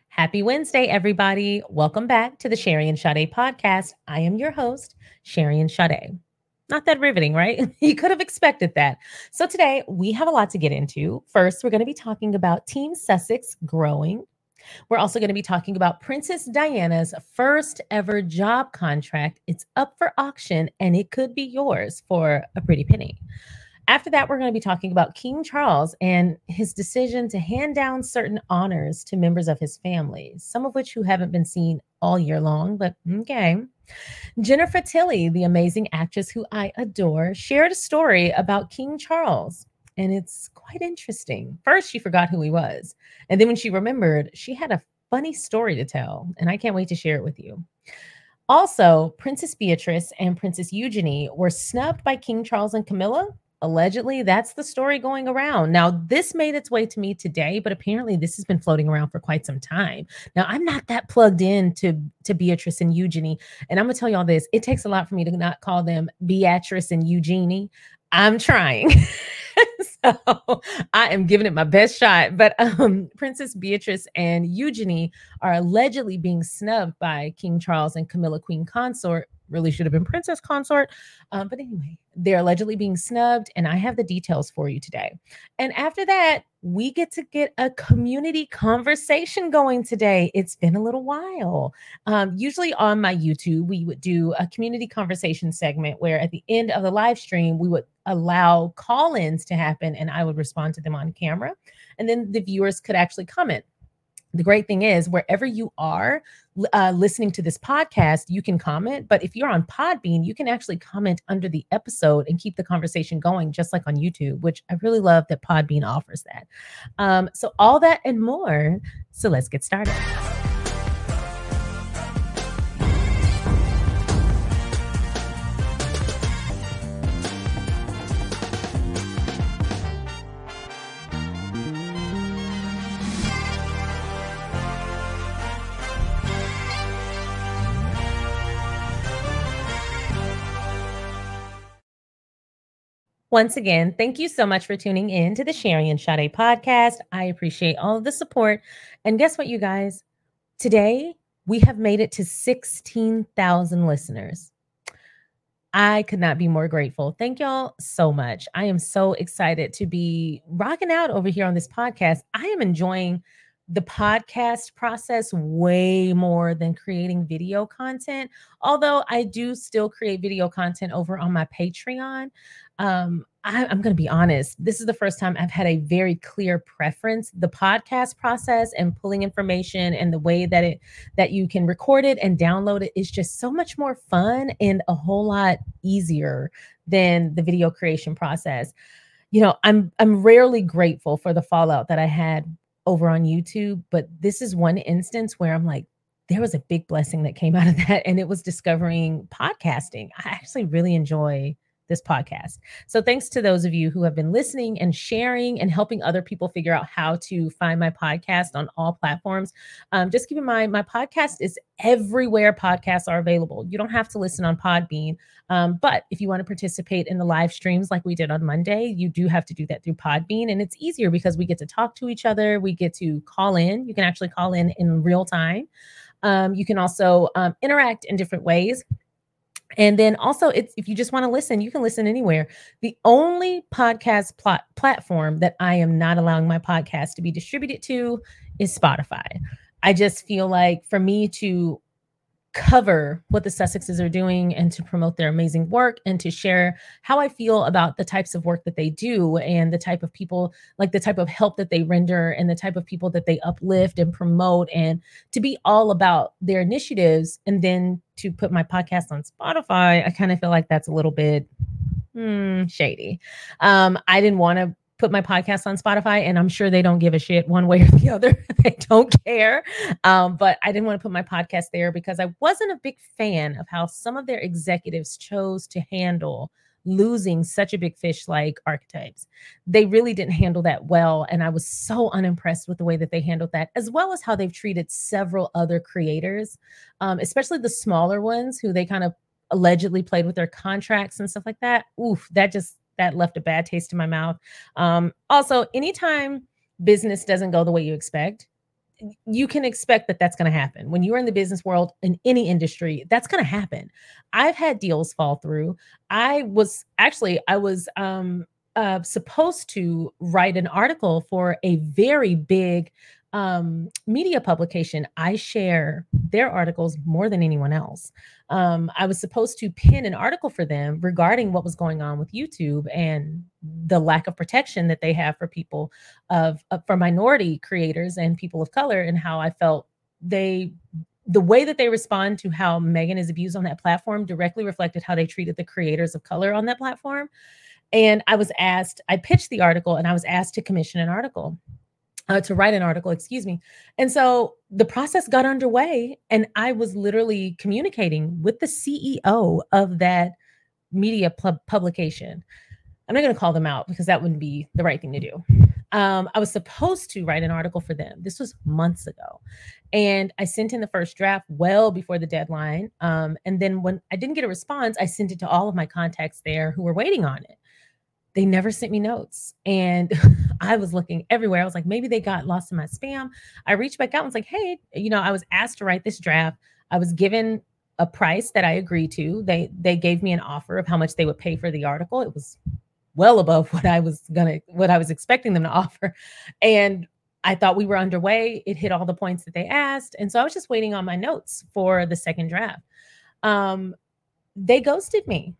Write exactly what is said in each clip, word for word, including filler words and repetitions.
Happy Wednesday, everybody. Welcome back to the Sherry and Sade podcast. I am your host, Sherry and Sade. Not that riveting, right? You could have expected that. So today we have a lot to get into. First, we're going to be talking about Team Sussex growing. We're also going to be talking about Princess Diana's first ever job contract. It's up for auction and it could be yours for a pretty penny. After that, we're going to be talking about King Charles and his decision to hand down certain honors to members of his family, some of which who haven't been seen all year long, but okay. Jennifer Tilly, the amazing actress who I adore, shared a story about King Charles. And it's quite interesting. First, she forgot who he was. And then when she remembered, she had a funny story to tell. And I can't wait to share it with you. Also, Princess Beatrice and Princess Eugenie were snubbed by King Charles and Camilla. Allegedly, that's the story going around. Now, this made its way to me today, but apparently this has been floating around for quite some time. Now, I'm not that plugged in to, to Beatrice and Eugenie. And I'm going to tell y'all this. It takes a lot for me to not call them Beatrice and Eugenie. I'm trying. So I am giving it my best shot. But um, Princess Beatrice and Eugenie are allegedly being snubbed by King Charles and Camilla, Queen Consort. Really should have been Princess Consort. Um, but anyway, they're allegedly being snubbed, and I have the details for you today. And after that, we get to get a community conversation going today. It's been a little while. Um, usually on my YouTube, we would do a community conversation segment where at the end of the live stream, we would allow call-ins to happen and I would respond to them on camera. And then the viewers could actually comment. The great thing is, wherever you are uh, listening to this podcast, you can comment. But if you're on Podbean, you can actually comment under the episode and keep the conversation going, just like on YouTube, which I really love that Podbean offers that. Um, so all that and more. So let's get started. Once again, thank you so much for tuning in to the Sherry and Sade podcast. I appreciate all of the support. And guess what, you guys? Today, we have made it to sixteen thousand listeners. I could not be more grateful. Thank y'all so much. I am so excited to be rocking out over here on this podcast. I am enjoying the podcast process way more than creating video content. Although I do still create video content over on my Patreon. Um, I, I'm going to be honest. This is the first time I've had a very clear preference. The podcast process and pulling information and the way that it that you can record it and download it is just so much more fun and a whole lot easier than the video creation process. You know, I'm I'm rarely grateful for the fallout that I had over on YouTube, but this is one instance where I'm like, there was a big blessing that came out of that, and it was discovering podcasting. I actually really enjoy this podcast. So thanks to those of you who have been listening and sharing and helping other people figure out how to find my podcast on all platforms. Um, just keep in mind, my podcast is everywhere podcasts are available. You don't have to listen on Podbean. Um, but if you want to participate in the live streams like we did on Monday, you do have to do that through Podbean. And it's easier because we get to talk to each other. We get to call in. You can actually call in in real time. Um, you can also um, interact in different ways. And then also, it's, if you just want to listen, you can listen anywhere. The only podcast plot platform that I am not allowing my podcast to be distributed to is Spotify. I just feel like for me to cover what the Sussexes are doing and to promote their amazing work and to share how I feel about the types of work that they do and the type of people, like the type of help that they render and the type of people that they uplift and promote, and to be all about their initiatives. And then to put my podcast on Spotify, I kind of feel like that's a little bit hmm, shady. Um, I didn't want to put my podcast on Spotify, and I'm sure they don't give a shit one way or the other. They don't care. Um, but I didn't want to put my podcast there because I wasn't a big fan of how some of their executives chose to handle losing such a big fish like Archetypes. They really didn't handle that well. And I was so unimpressed with the way that they handled that, as well as how they've treated several other creators, um, especially the smaller ones who they kind of allegedly played with their contracts and stuff like that. Oof, that just that left a bad taste in my mouth. Um, also, anytime business doesn't go the way you expect, you can expect that that's going to happen when you're in the business world in any industry. That's going to happen. I've had deals fall through. I was actually I was um uh, supposed to write an article for a very big um media publication. I share their articles more than anyone else. um, I was supposed to pen an article for them regarding what was going on with YouTube and the lack of protection that they have for people of, of for minority creators and people of color, and how I felt they the way that they respond to how Megan is abused on that platform directly reflected how they treated the creators of color on that platform. And I was asked, I pitched the article and I was asked to commission an article, uh, to write an article, excuse me. And so the process got underway, and I was literally communicating with the C E O of that media pub- publication. I'm not going to call them out because that wouldn't be the right thing to do. Um, I was supposed to write an article for them. This was months ago. And I sent in the first draft well before the deadline. Um, and then when I didn't get a response, I sent it to all of my contacts there who were waiting on it. They never sent me notes. And I was looking everywhere. I was like, maybe they got lost in my spam. I reached back out and was like, hey, you know, I was asked to write this draft. I was given a price that I agreed to. They they gave me an offer of how much they would pay for the article. It was well above what I was gonna what I was expecting them to offer. And I thought we were underway. It hit all the points that they asked. And so I was just waiting on my notes for the second draft. Um, they ghosted me.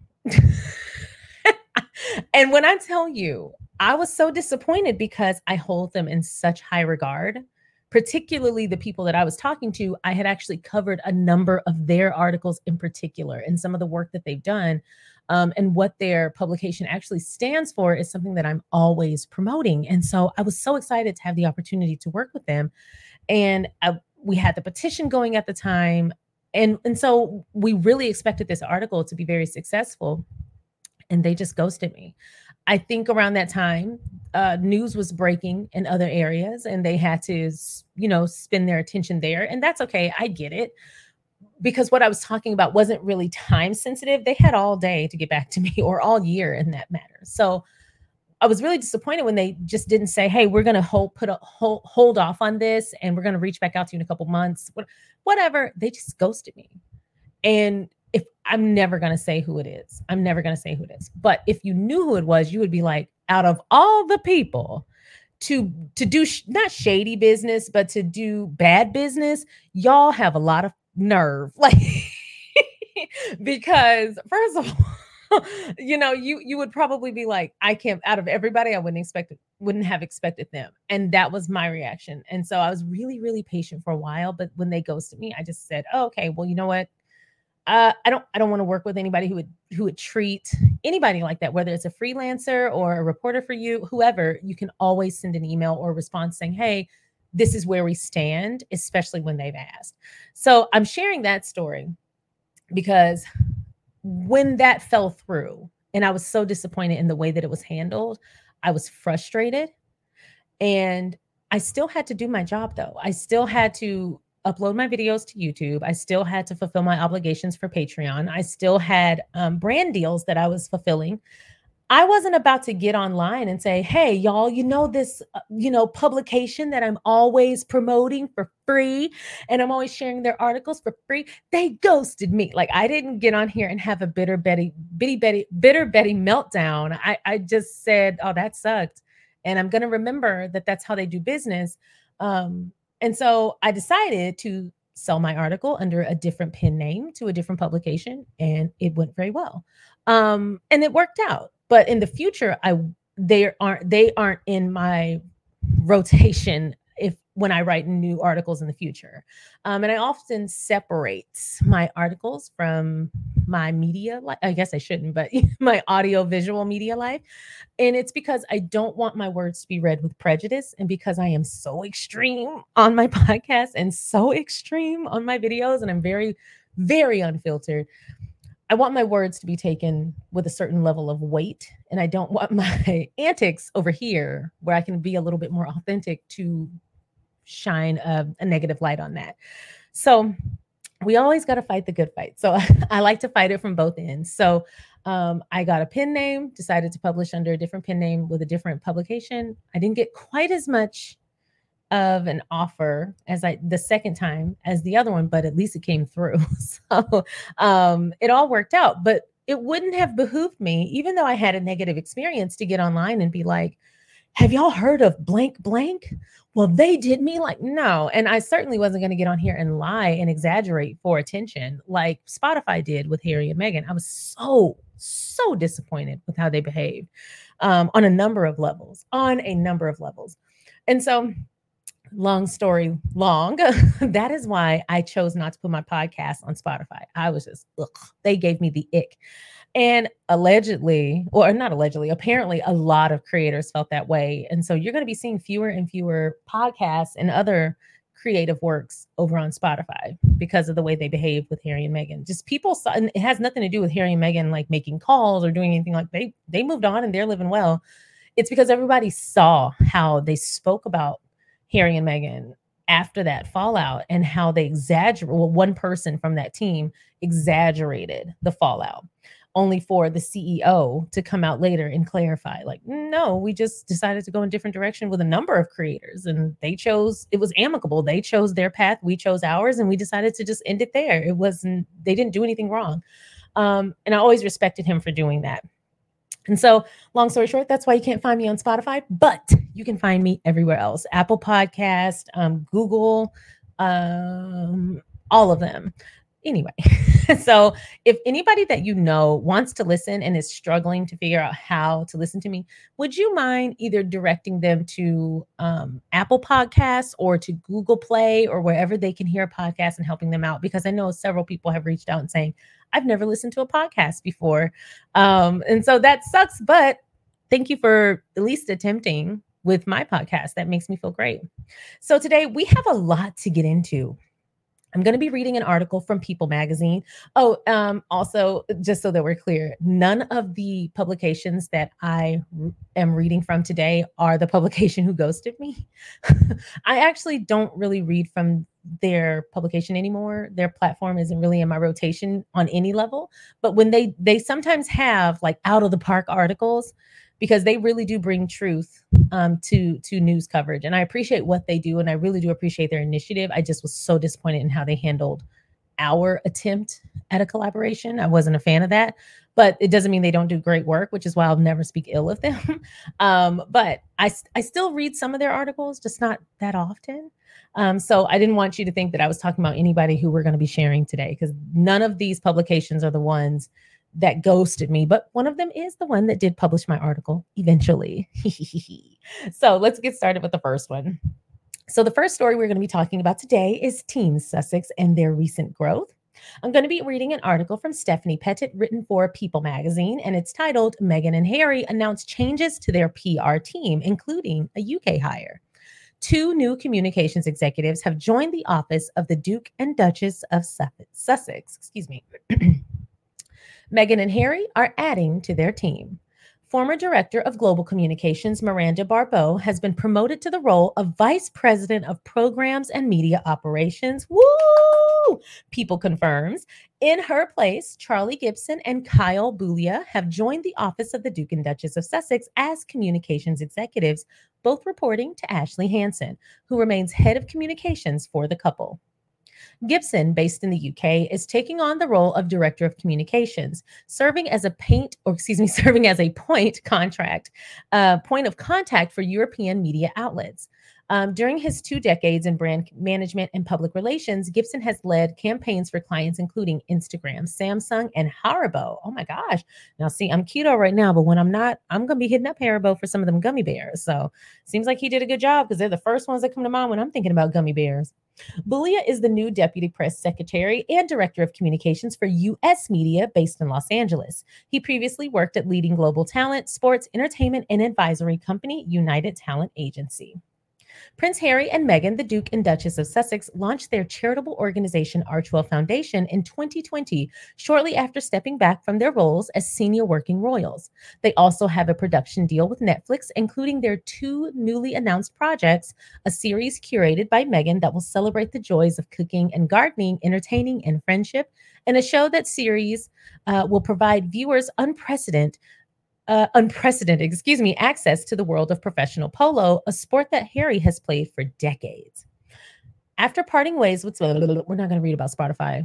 And when I tell you, I was so disappointed because I hold them in such high regard, particularly the people that I was talking to. I had actually covered a number of their articles in particular, and some of the work that they've done. Um, and what their publication actually stands for is something that I'm always promoting. And so I was so excited to have the opportunity to work with them. And I, we had the petition going at the time. And, and so we really expected this article to be very successful. And they just ghosted me. I think around that time, uh, news was breaking in other areas, and they had to, you know, spend their attention there. And that's okay. I get it, because what I was talking about wasn't really time sensitive. They had all day to get back to me, or all year in that matter. So I was really disappointed when they just didn't say, hey, we're going to hold, put a hold, hold off on this, and we're going to reach back out to you in a couple months, whatever. They just ghosted me. And if I'm never going to say who it is, I'm never going to say who it is. But if you knew who it was, you would be like, out of all the people to, to do sh- not shady business, but to do bad business, y'all have a lot of nerve. Like, because first of all, you know, you, you would probably be like, I can't, out of everybody, I wouldn't expect it, wouldn't have expected them. And that was my reaction. And so I was really, really patient for a while. But when they ghosted me, I just said, oh, okay, well, you know what? Uh, I don't I don't want to work with anybody who would who would treat anybody like that, whether it's a freelancer or a reporter for you, whoever. You can always send an email or a response saying, hey, this is where we stand, especially when they've asked. So I'm sharing that story because when that fell through and I was so disappointed in the way that it was handled, I was frustrated. And I still had to do my job, though. I still had to upload my videos to YouTube. I still had to fulfill my obligations for Patreon. I still had um, brand deals that I was fulfilling. I wasn't about to get online and say, hey, y'all, you know, this, uh, you know, publication that I'm always promoting for free and I'm always sharing their articles for free. They ghosted me. Like, I didn't get on here and have a bitter Betty, bitty Betty, bitter Betty meltdown. I, I just said, oh, that sucked. And I'm going to remember that that's how they do business. Um, and so I decided to sell my article under a different pen name to a different publication, and it went very well. Um, and it worked out. But in the future, I they aren't they aren't in my rotation if when I write new articles in the future. Um, and I often separate my articles from my media life. I guess I shouldn't, but my audio visual media life. And it's because I don't want my words to be read with prejudice. And because I am so extreme on my podcast and so extreme on my videos, and I'm very, very unfiltered. I want my words to be taken with a certain level of weight. And I don't want my antics over here, where I can be a little bit more authentic, to shine a, a negative light on that. So we always got to fight the good fight. So I like to fight it from both ends. So um, I got a pen name, decided to publish under a different pen name with a different publication. I didn't get quite as much of an offer as I the second time as the other one, but at least it came through. So um, it all worked out. But it wouldn't have behooved me, even though I had a negative experience, to get online and be like, have y'all heard of blank blank? Well, they did me like, no. And I certainly wasn't going to get on here and lie and exaggerate for attention like Spotify did with Harry and Meghan. I was so, so disappointed with how they behaved um, on a number of levels, on a number of levels. And so, long story long, that is why I chose not to put my podcast on Spotify. I was just, ugh, they gave me the ick. And allegedly, or not allegedly, apparently a lot of creators felt that way. And so you're going to be seeing fewer and fewer podcasts and other creative works over on Spotify because of the way they behave with Harry and Meghan. Just people saw, and it has nothing to do with Harry and Meghan like making calls or doing anything like they they moved on and they're living well. It's because everybody saw how they spoke about Harry and Meghan after that fallout and how they exaggerate. Well, one person from that team exaggerated the fallout, only for the C E O to come out later and clarify, like, no, we just decided to go in a different direction with a number of creators and they chose, it was amicable. They chose their path. We chose ours and we decided to just end it there. It wasn't, they didn't do anything wrong. Um, and I always respected him for doing that. And so, long story short, that's why you can't find me on Spotify, but you can find me everywhere else. Apple Podcast, um, Google, um, all of them. Anyway, so if anybody that you know wants to listen and is struggling to figure out how to listen to me, would you mind either directing them to um, Apple Podcasts or to Google Play or wherever they can hear a podcast and helping them out? Because I know several people have reached out and saying, I've never listened to a podcast before. Um, and so that sucks, but thank you for at least attempting with my podcast. That makes me feel great. So today we have a lot to get into. I'm going to be reading an article from People Magazine. Oh, um, also, just so that we're clear, none of the publications that I r- am reading from today are the publication who ghosted me. I actually don't really read from their publication anymore. Their platform isn't really in my rotation on any level. But when they they sometimes have like out of the park articles, because they really do bring truth um, to to news coverage. And I appreciate what they do. And I really do appreciate their initiative. I just was so disappointed in how they handled our attempt at a collaboration. I wasn't a fan of that, but it doesn't mean they don't do great work, which is why I'll never speak ill of them. um, but I, I still read some of their articles, just not that often. Um, so I didn't want you to think that I was talking about anybody who we're going to be sharing today, because none of these publications are the ones that ghosted me, but one of them is the one that did publish my article eventually. So let's get started with the first one. So the first story we're going to be talking about today is Team Sussex and their recent growth. I'm going to be reading an article from Stephanie Pettit written for People Magazine, and it's titled Meghan and Harry Announce Changes to Their P R Team, including a U K hire. Two new communications executives have joined the office of the Duke and Duchess of Sussex. Excuse me. Meghan and Harry are adding to their team. Former Director of Global Communications Miranda Barbeau has been promoted to the role of Vice President of Programs and Media Operations. Woo! People confirms. In her place, Charlie Gibson and Kyle Boulia have joined the office of the Duke and Duchess of Sussex as communications executives, both reporting to Ashley Hansen, who remains head of communications for the couple. Gibson, based in the U K, is taking on the role of Director of Communications, serving as a paint, or excuse me, serving as a point contract, uh, point of contact for European media outlets. Um, during his two decades in brand management and public relations, Gibson has led campaigns for clients including Instagram, Samsung, and Haribo. Oh my gosh. Now, see, I'm keto right now, but when I'm not, I'm going to be hitting up Haribo for some of them gummy bears. So seems like he did a good job because they're the first ones that come to mind when I'm thinking about gummy bears. Boulia is the new Deputy Press Secretary and Director of Communications for U S Media based in Los Angeles. He previously worked at leading global talent, sports, entertainment, and advisory company United Talent Agency. Prince Harry and Meghan, the Duke and Duchess of Sussex, launched their charitable organization Archewell Foundation in twenty twenty, shortly after stepping back from their roles as senior working royals. They also have a production deal with Netflix, including their two newly announced projects, a series curated by Meghan that will celebrate the joys of cooking and gardening, entertaining, and friendship, and a show that series uh, will provide viewers unprecedented uh, unprecedented, excuse me, access to the world of professional polo, a sport that Harry has played for decades. After parting ways with, we're not going to read about Spotify.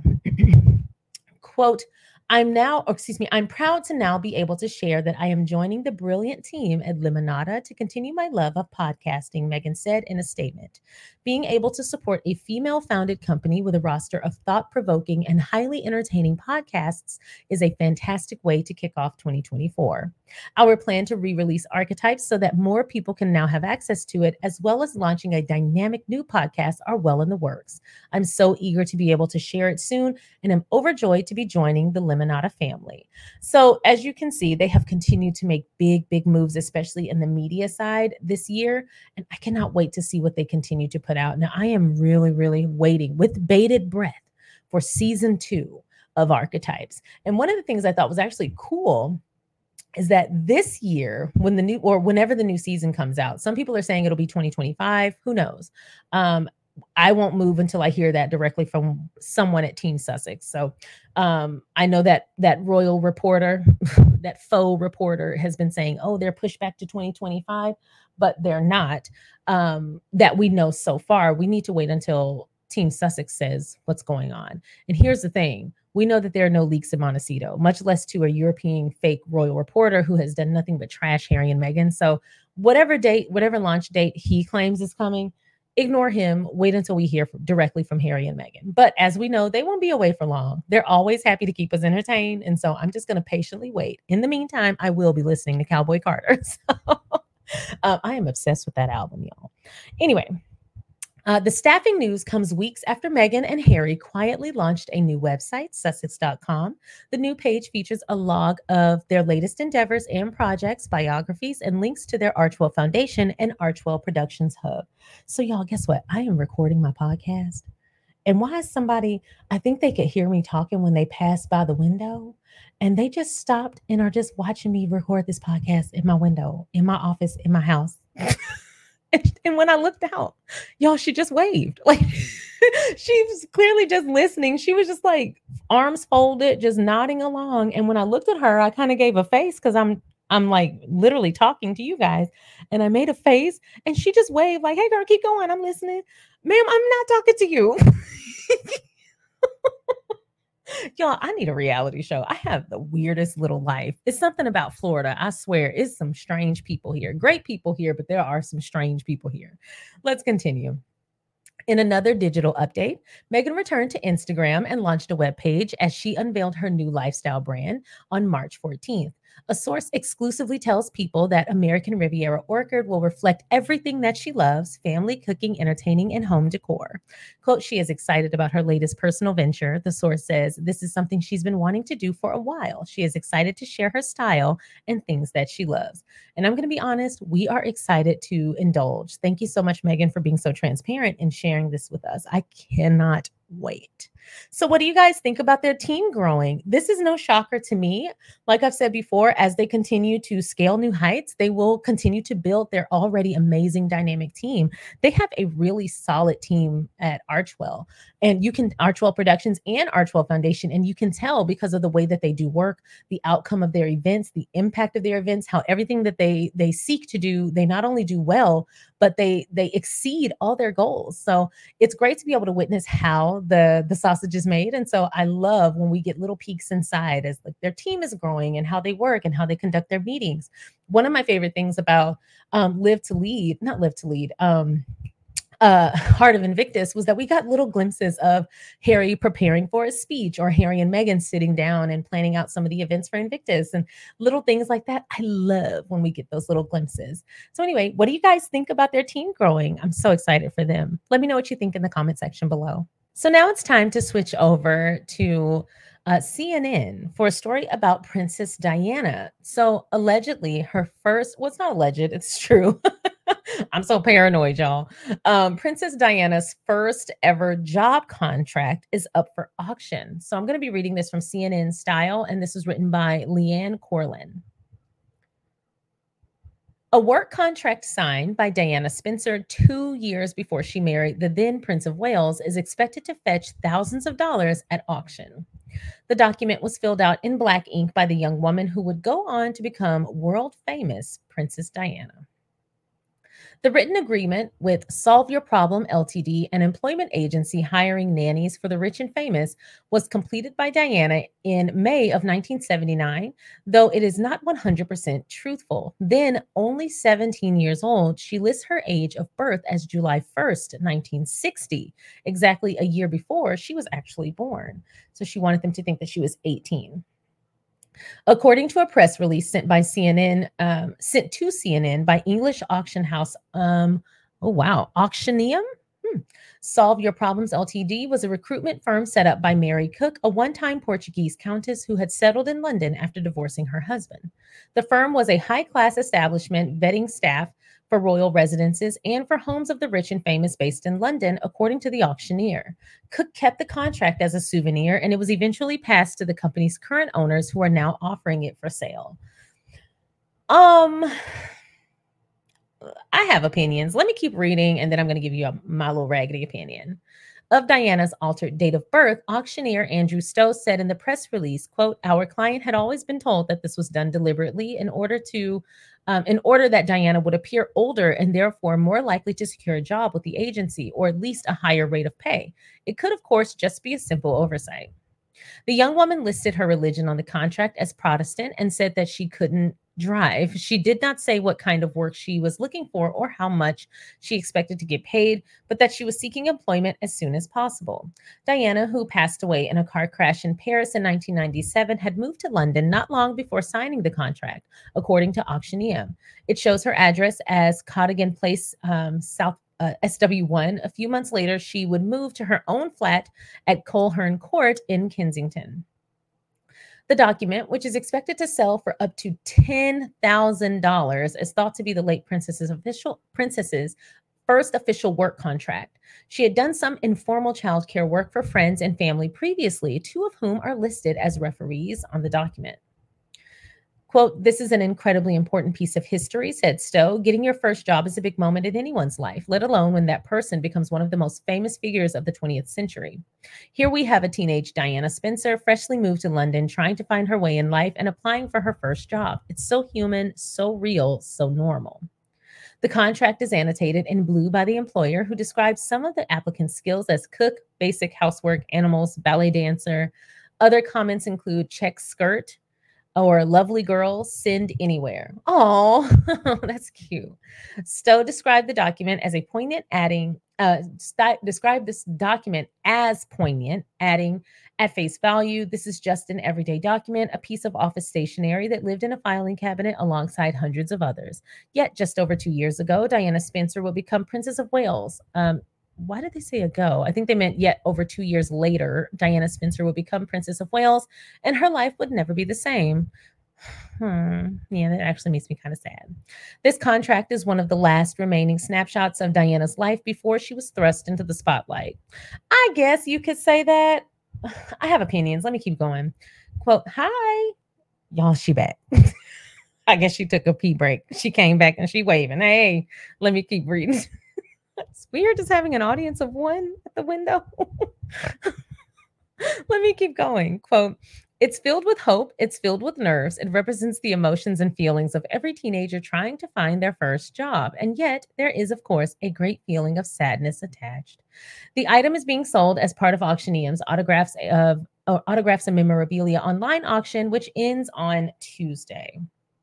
Quote, I'm now, or excuse me, I'm proud to now be able to share that I am joining the brilliant team at Limonada to continue my love of podcasting, Megan said in a statement. Being able to support a female founded company with a roster of thought provoking and highly entertaining podcasts is a fantastic way to kick off twenty twenty-four. Our plan to re release Archetypes so that more people can now have access to it, as well as launching a dynamic new podcast, are well in the works. I'm so eager to be able to share it soon, and I'm overjoyed to be joining the Limonada family. So, as you can see, they have continued to make big, big moves, especially in the media side this year. And I cannot wait to see what they continue to put out. Now, I am really, really waiting with bated breath for season two of Archetypes. And one of the things I thought was actually cool is that this year, when the new, or whenever the new season comes out, some people are saying it'll be twenty twenty-five. Who knows? Um, I won't move until I hear that directly from someone at Team Sussex. So um, I know that that royal reporter, that faux reporter has been saying, oh, they're pushed back to twenty twenty-five, but they're not. Um, that we know so far. We need to wait until Team Sussex says what's going on. And here's the thing. We know that there are no leaks in Montecito, much less to a European fake royal reporter who has done nothing but trash Harry and Meghan. So whatever date, whatever launch date he claims is coming, ignore him. Wait until we hear from, directly from Harry and Meghan. But as we know, they won't be away for long. They're always happy to keep us entertained. And so I'm just going to patiently wait. In the meantime, I will be listening to Cowboy Carter. So um, I am obsessed with that album, y'all. Anyway. Uh, the staffing news comes weeks after Meghan and Harry quietly launched a new website, Sussex dot com. The new page features a log of their latest endeavors and projects, biographies, and links to their Archwell Foundation and Archwell Productions Hub. So, y'all, guess what? I am recording my podcast. And why is somebody, I think they could hear me talking when they passed by the window, and they just stopped and are just watching me record this podcast in my window, in my office, in my house. And when I looked out, y'all, she just waved. Like she was clearly just listening. She was just like arms folded, just nodding along. And when I looked at her, I kind of gave a face because I'm I'm like literally talking to you guys. And I made a face and she just waved like, hey girl, keep going. I'm listening. Ma'am, I'm not talking to you. Y'all, I need a reality show. I have the weirdest little life. It's something about Florida. I swear, it's some strange people here. Great people here, but there are some strange people here. Let's continue. In another digital update, Meghan returned to Instagram and launched a webpage as she unveiled her new lifestyle brand on March fourteenth. A source exclusively tells people that American Riviera Orchard will reflect everything that she loves: family, cooking, entertaining, and home decor. Quote, she is excited about her latest personal venture. The source says this is something she's been wanting to do for a while. She is excited to share her style and things that she loves. And I'm going to be honest, we are excited to indulge. Thank you so much, Meghan, for being so transparent and sharing this with us. I cannot wait. So what do you guys think about their team growing? This is no shocker to me. Like I've said before, as they continue to scale new heights, they will continue to build their already amazing dynamic team. They have a really solid team at Archwell, and you can Archwell Productions and Archwell Foundation, and you can tell because of the way that they do work, the outcome of their events, the impact of their events, how everything that they they seek to do, they not only do well, but they they exceed all their goals. So it's great to be able to witness how the the sausage is made. And so I love when we get little peeks inside as like their team is growing and how they work and how they conduct their meetings. One of my favorite things about um, Live to Lead, not Live to Lead, um, uh, Heart of Invictus, was that we got little glimpses of Harry preparing for a speech, or Harry and Meghan sitting down and planning out some of the events for Invictus, and little things like that. I love when we get those little glimpses. So anyway, what do you guys think about their team growing? I'm so excited for them. Let me know what you think in the comment section below. So now it's time to switch over to uh, C N N for a story about Princess Diana. So allegedly her first, well, it's not alleged, it's true. I'm so paranoid, y'all. Um, Princess Diana's first ever job contract is up for auction. So I'm going to be reading this from C N N Style, and this was written by Leanne Corlin. A work contract signed by Diana Spencer two years before she married the then Prince of Wales is expected to fetch thousands of dollars at auction. The document was filled out in black ink by the young woman who would go on to become world famous Princess Diana. The written agreement with Solve Your Problem Ltd, an employment agency hiring nannies for the rich and famous, was completed by Diana in May of nineteen seventy-nine, though it is not one hundred percent truthful. Then, only seventeen years old, she lists her age of birth as July first, nineteen sixty, exactly a year before she was actually born. So she wanted them to think that she was eighteen. According to a press release sent by C N N, um, sent to C N N by English auction house, um, oh wow, Auctioneum? Hmm. Solve Your Problems Ltd was a recruitment firm set up by Mary Cook, a one-time Portuguese countess who had settled in London after divorcing her husband. The firm was a high-class establishment vetting staff for royal residences and for homes of the rich and famous based in London, according to the auctioneer. Cook kept the contract as a souvenir, and it was eventually passed to the company's current owners, who are now offering it for sale. Um, I have opinions. Let me keep reading, and then I'm going to give you a, my little raggedy opinion. Of Diana's altered date of birth, auctioneer Andrew Stowe said in the press release, quote, "Our client had always been told that this was done deliberately in order to, um, in order that Diana would appear older and therefore more likely to secure a job with the agency, or at least a higher rate of pay. It could, of course, just be a simple oversight." The young woman listed her religion on the contract as Protestant and said that she couldn't drive. She did not say what kind of work she was looking for or how much she expected to get paid, but that she was seeking employment as soon as possible. Diana, who passed away in a car crash in Paris in nineteen ninety-seven, had moved to London not long before signing the contract, according to Auctioneer. It shows her address as Cottigan Place, um, South Uh, S W one. A few months later, she would move to her own flat at Coleherne Court in Kensington. The document, which is expected to sell for up to ten thousand dollars, is thought to be the late princess's official princess's first official work contract. She had done some informal childcare work for friends and family previously, two of whom are listed as referees on the document. Quote, "This is an incredibly important piece of history," said Stowe. "Getting your first job is a big moment in anyone's life, let alone when that person becomes one of the most famous figures of the twentieth century. Here we have a teenage Diana Spencer, freshly moved to London, trying to find her way in life and applying for her first job. It's so human, so real, so normal." The contract is annotated in blue by the employer, who describes some of the applicant's skills as cook, basic housework, animals, ballet dancer. Other comments include check skirt, or lovely girl, send anywhere. Oh, that's cute. Stowe described the document as a poignant, adding, uh, st- described this document as poignant, adding, "At face value, this is just an everyday document, a piece of office stationery that lived in a filing cabinet alongside hundreds of others. Yet, just over two years ago, Diana Spencer will become Princess of Wales." Um, why did they say ago? I think they meant yet over two years later, Diana Spencer will become Princess of Wales, and her life would never be the same. Hmm. Yeah, that actually makes me kind of sad. This contract is one of the last remaining snapshots of Diana's life before she was thrust into the spotlight. I guess you could say that. I have opinions. Let me keep going. Quote, "Hi." Y'all, she back. I guess she took a pee break. She came back and she waving. Hey, let me keep reading. It's weird just having an audience of one at the window. Let me keep going. Quote, "It's filled with hope. It's filled with nerves. It represents the emotions and feelings of every teenager trying to find their first job. And yet, there is, of course, a great feeling of sadness attached. The item is being sold as part of Auctioneum's autographs of or autographs and memorabilia online auction, which ends on Tuesday."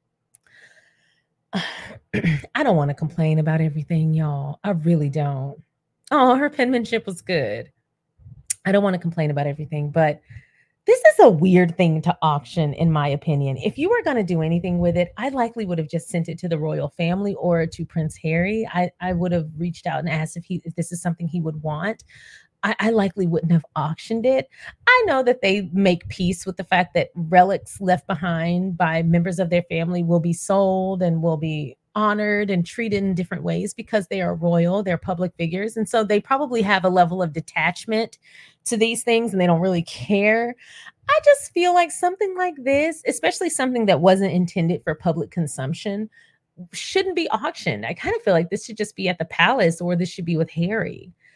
I don't want to complain about everything, y'all. I really don't. Oh, her penmanship was good. I don't want to complain about everything, but this is a weird thing to auction, in my opinion. If you were going to do anything with it, I likely would have just sent it to the royal family or to Prince Harry. I, I would have reached out and asked if he if this is something he would want. I, I likely wouldn't have auctioned it. I know that they make peace with the fact that relics left behind by members of their family will be sold and will be honored and treated in different ways because they are royal, they're public figures. And so they probably have a level of detachment to these things and they don't really care. I just feel like something like this, especially something that wasn't intended for public consumption, shouldn't be auctioned. I kind of feel like this should just be at the palace or this should be with Harry.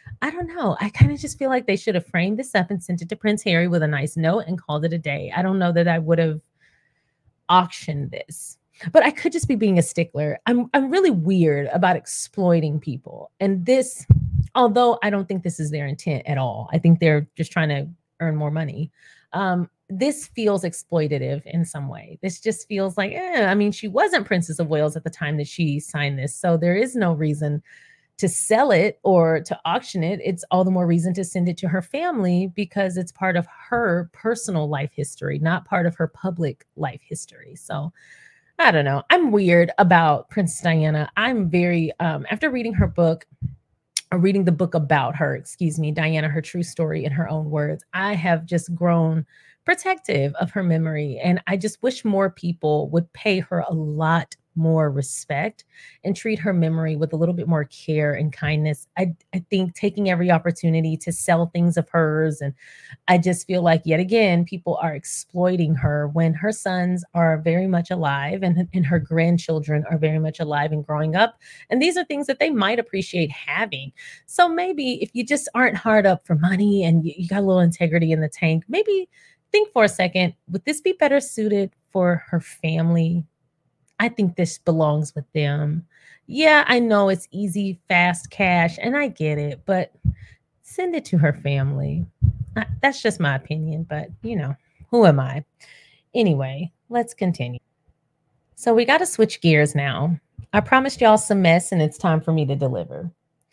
I don't know. I kind of just feel like they should have framed this up and sent it to Prince Harry with a nice note and called it a day. I don't know that I would have auctioned this. But I could just be being a stickler. I'm I'm really weird about exploiting people. And this, although I don't think this is their intent at all. I think they're just trying to earn more money. Um, this feels exploitative in some way. This just feels like, eh, I mean, she wasn't Princess of Wales at the time that she signed this. So there is no reason to sell it or to auction it. It's all the more reason to send it to her family because it's part of her personal life history, not part of her public life history. So I don't know. I'm weird about Princess Diana. I'm very, um, after reading her book, or reading the book about her, excuse me, Diana, her true story in her own words, I have just grown protective of her memory. And I just wish more people would pay her a lot more respect and treat her memory with a little bit more care and kindness. I, I think taking every opportunity to sell things of hers, and I just feel like yet again people are exploiting her when her sons are very much alive and, and her grandchildren are very much alive and growing up. And these are things that they might appreciate having. So maybe if you just aren't hard up for money and you, you got a little integrity in the tank, maybe think for a second, would this be better suited for her family? I think this belongs with them. Yeah, I know it's easy, fast cash, and I get it, but send it to her family. Uh, That's just my opinion, but you know, who am I? Anyway, let's continue. So we got to switch gears now. I promised y'all some mess, and it's time for me to deliver.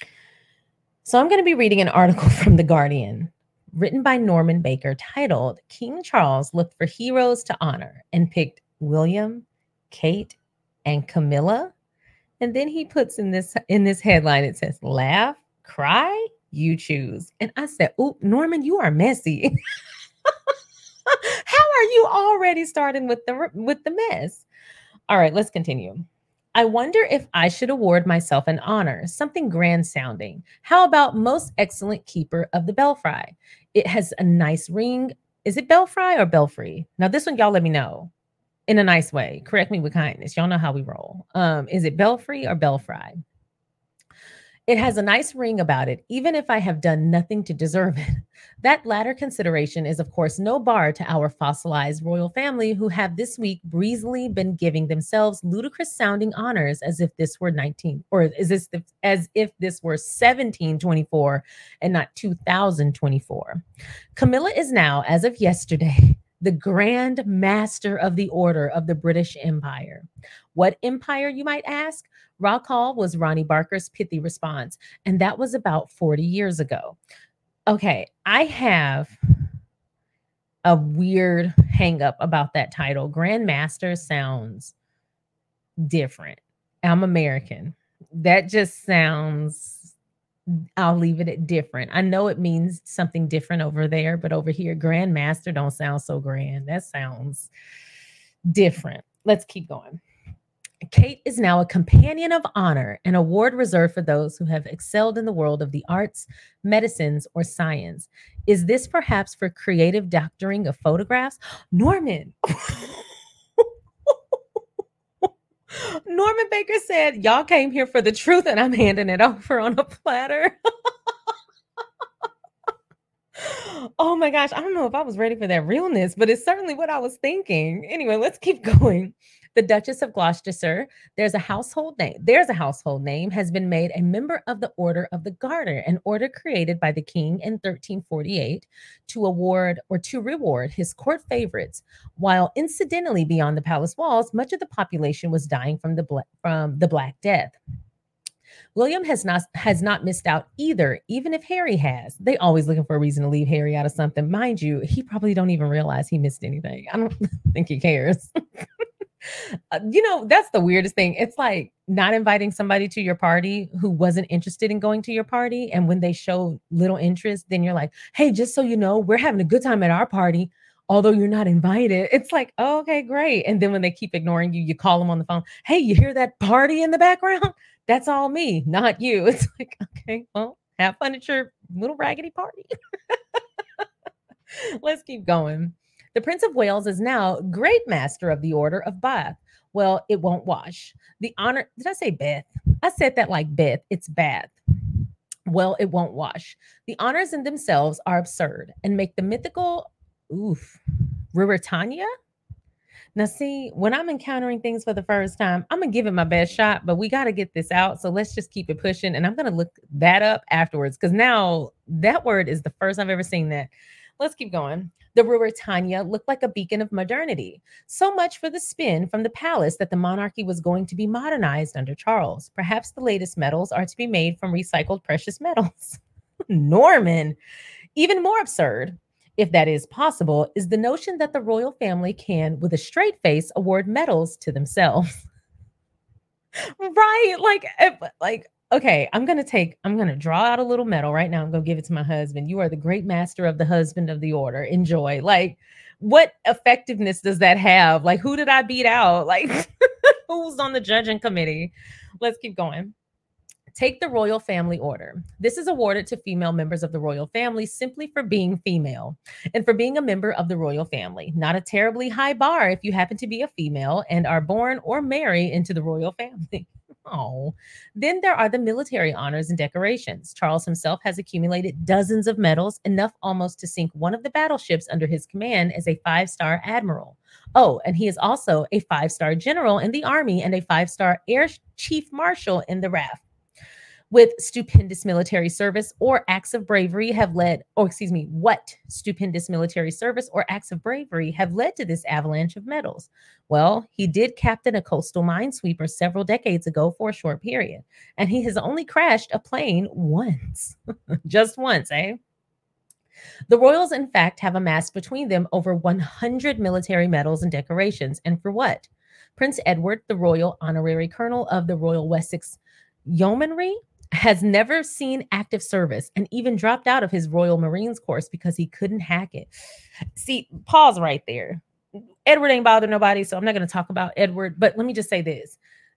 So I'm going to be reading an article from The Guardian, written by Norman Baker, titled King Charles Looked for Heroes to Honor and Picked William, Kate, and Camilla. And then he puts in this in this headline, it says, laugh, cry, you choose. And I said, oh, Norman, you are messy. How are you already starting with the with the mess? All right, let's continue. I wonder if I should award myself an honor, something grand sounding. How about most excellent keeper of the belfry? It has a nice ring. Is it belfry or belfry? Now, this one, y'all let me know in a nice way. Correct me with kindness. Y'all know how we roll. Um, is it belfry or belfry? It has a nice ring about it, even if I have done nothing to deserve it. That latter consideration is, of course, no bar to our fossilized royal family, who have this week breezily been giving themselves ludicrous sounding honors as if this were nineteen, or is this the, as if this were seventeen twenty-four and not two thousand twenty-four. Camilla is now, as of yesterday, the Grand Master of the Order of the British Empire. What empire, you might ask? Rock Hall was Ronnie Barker's pithy response, and that was about forty years ago. Okay, I have a weird hang up about that title. Grandmaster sounds different. I'm American. That just sounds, I'll leave it at different. I know it means something different over there, but over here, Grandmaster don't sound so grand. That sounds different. Let's keep going. Kate is now a companion of honor, an award reserved for those who have excelled in the world of the arts, medicines, or science. Is this perhaps for creative doctoring of photographs? Norman. Norman Baker said, y'all came here for the truth and I'm handing it over on a platter. Oh my gosh, I don't know if I was ready for that realness, but it's certainly what I was thinking. Anyway, let's keep going. The Duchess of Gloucestershire, there's a household name. There's a household name has been made a member of the Order of the Garter, an order created by the king in thirteen forty-eight to award or to reward his court favorites. While incidentally beyond the palace walls, much of the population was dying from the bla- from the Black Death. William has not has not missed out either, even if Harry has. They always looking for a reason to leave Harry out of something. Mind you, he probably don't even realize he missed anything. I don't think he cares. Uh, you know, that's the weirdest thing. It's like not inviting somebody to your party who wasn't interested in going to your party. And when they show little interest, then you're like, hey, just so you know, we're having a good time at our party, although you're not invited. It's like, oh, okay, great. And then when they keep ignoring you, you call them on the phone. Hey, you hear that party in the background? That's all me, not you. It's like, okay, well, have fun at your little raggedy party. Let's keep going. The Prince of Wales is now Great Master of the Order of Bath. Well, it won't wash. The honor, did I say Beth? I said that like Beth. It's Bath. Well, it won't wash. The honors in themselves are absurd and make the mythical, oof, Ruritania. Now, see, when I'm encountering things for the first time, I'm gonna give it my best shot, but we got to get this out. So let's just keep it pushing. And I'm gonna look that up afterwards because now that word is the first I've ever seen that. Let's keep going. The Ruritania looked like a beacon of modernity. So much for the spin from the palace that the monarchy was going to be modernized under Charles. Perhaps the latest metals are to be made from recycled precious metals. Norman, even more absurd, if that is possible, is the notion that the royal family can, with a straight face, award medals to themselves. Right? Like, if, like, okay, I'm gonna take, I'm gonna draw out a little medal right now. I'm gonna give it to my husband. You are the great master of the husband of the order. Enjoy. Like, what effectiveness does that have? Like, who did I beat out? Like, who's on the judging committee? Let's keep going. Take the royal family order. This is awarded to female members of the royal family simply for being female and for being a member of the royal family. Not a terribly high bar if you happen to be a female and are born or marry into the royal family. Oh, then there are the military honors and decorations. Charles himself has accumulated dozens of medals, enough almost to sink one of the battleships under his command as a five star admiral. Oh, and he is also a five star general in the army and a five star air chief marshal in the R A F. With stupendous military service or acts of bravery have led, or excuse me, what stupendous military service or acts of bravery have led to this avalanche of medals? Well, he did captain a coastal minesweeper several decades ago for a short period, and he has only crashed a plane once, just once, eh? The royals, in fact, have amassed between them over one hundred military medals and decorations. And for what? Prince Edward, the royal honorary colonel of the Royal Wessex Yeomanry, has never seen active service and even dropped out of his Royal Marines course because he couldn't hack it. See, pause right there. Edward ain't bothered nobody, so I'm not going to talk about Edward, but let me just say this.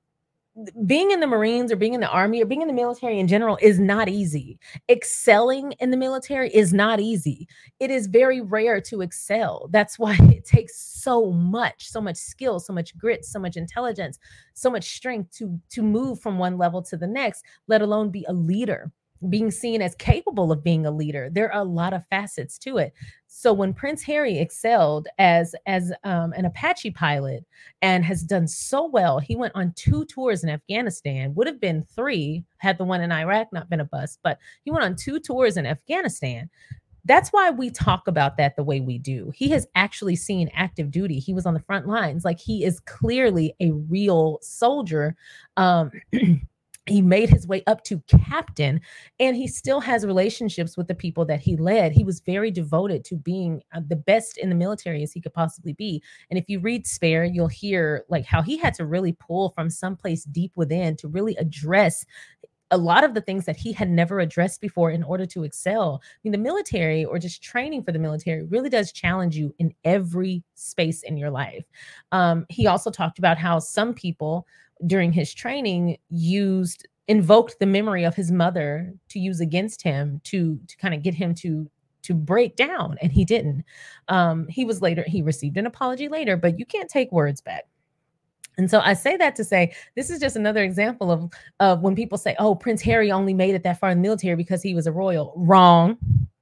Being in the Marines or being in the Army or being in the military in general is not easy. Excelling in the military is not easy. It is very rare to excel. That's why it takes so much, so much skill, so much grit, so much intelligence, so much strength to, to move from one level to the next, let alone be a leader, being seen as capable of being a leader. There are a lot of facets to it. So when Prince Harry excelled as as um, an Apache pilot and has done so well, he went on two tours in Afghanistan. Would have been three had the one in Iraq not been a bust, but he went on two tours in Afghanistan. That's why we talk about that the way we do. He has actually seen active duty. He was on the front lines. Like, he is clearly a real soldier. Um, He made his way up to captain, and he still has relationships with the people that he led. He was very devoted to being uh, the best in the military as he could possibly be. And if you read Spare, you'll hear like how he had to really pull from someplace deep within to really address a lot of the things that he had never addressed before in order to excel. I mean, the military or just training for the military really does challenge you in every space in your life. Um, he also talked about how some people during his training used invoked the memory of his mother to use against him to to kind of get him to to break down, and he didn't. Um, he was later he received an apology later, but you can't take words back. And so I say that to say this is just another example of of when people say, "Oh, Prince Harry only made it that far in the military because he was a royal." Wrong.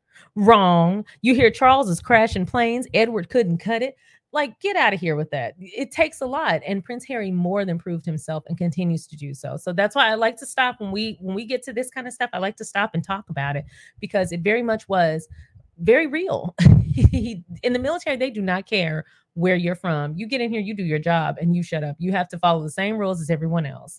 Wrong. You hear Charles is crashing planes, Edward couldn't cut it. Like, get out of here with that. It takes a lot, and Prince Harry more than proved himself and continues to do so. So that's why I like to stop when we when we get to this kind of stuff. I like to stop and talk about it because it very much was very real. He, in the military, they do not care where you're from. You get in here, you do your job, and you shut up. You have to follow the same rules as everyone else.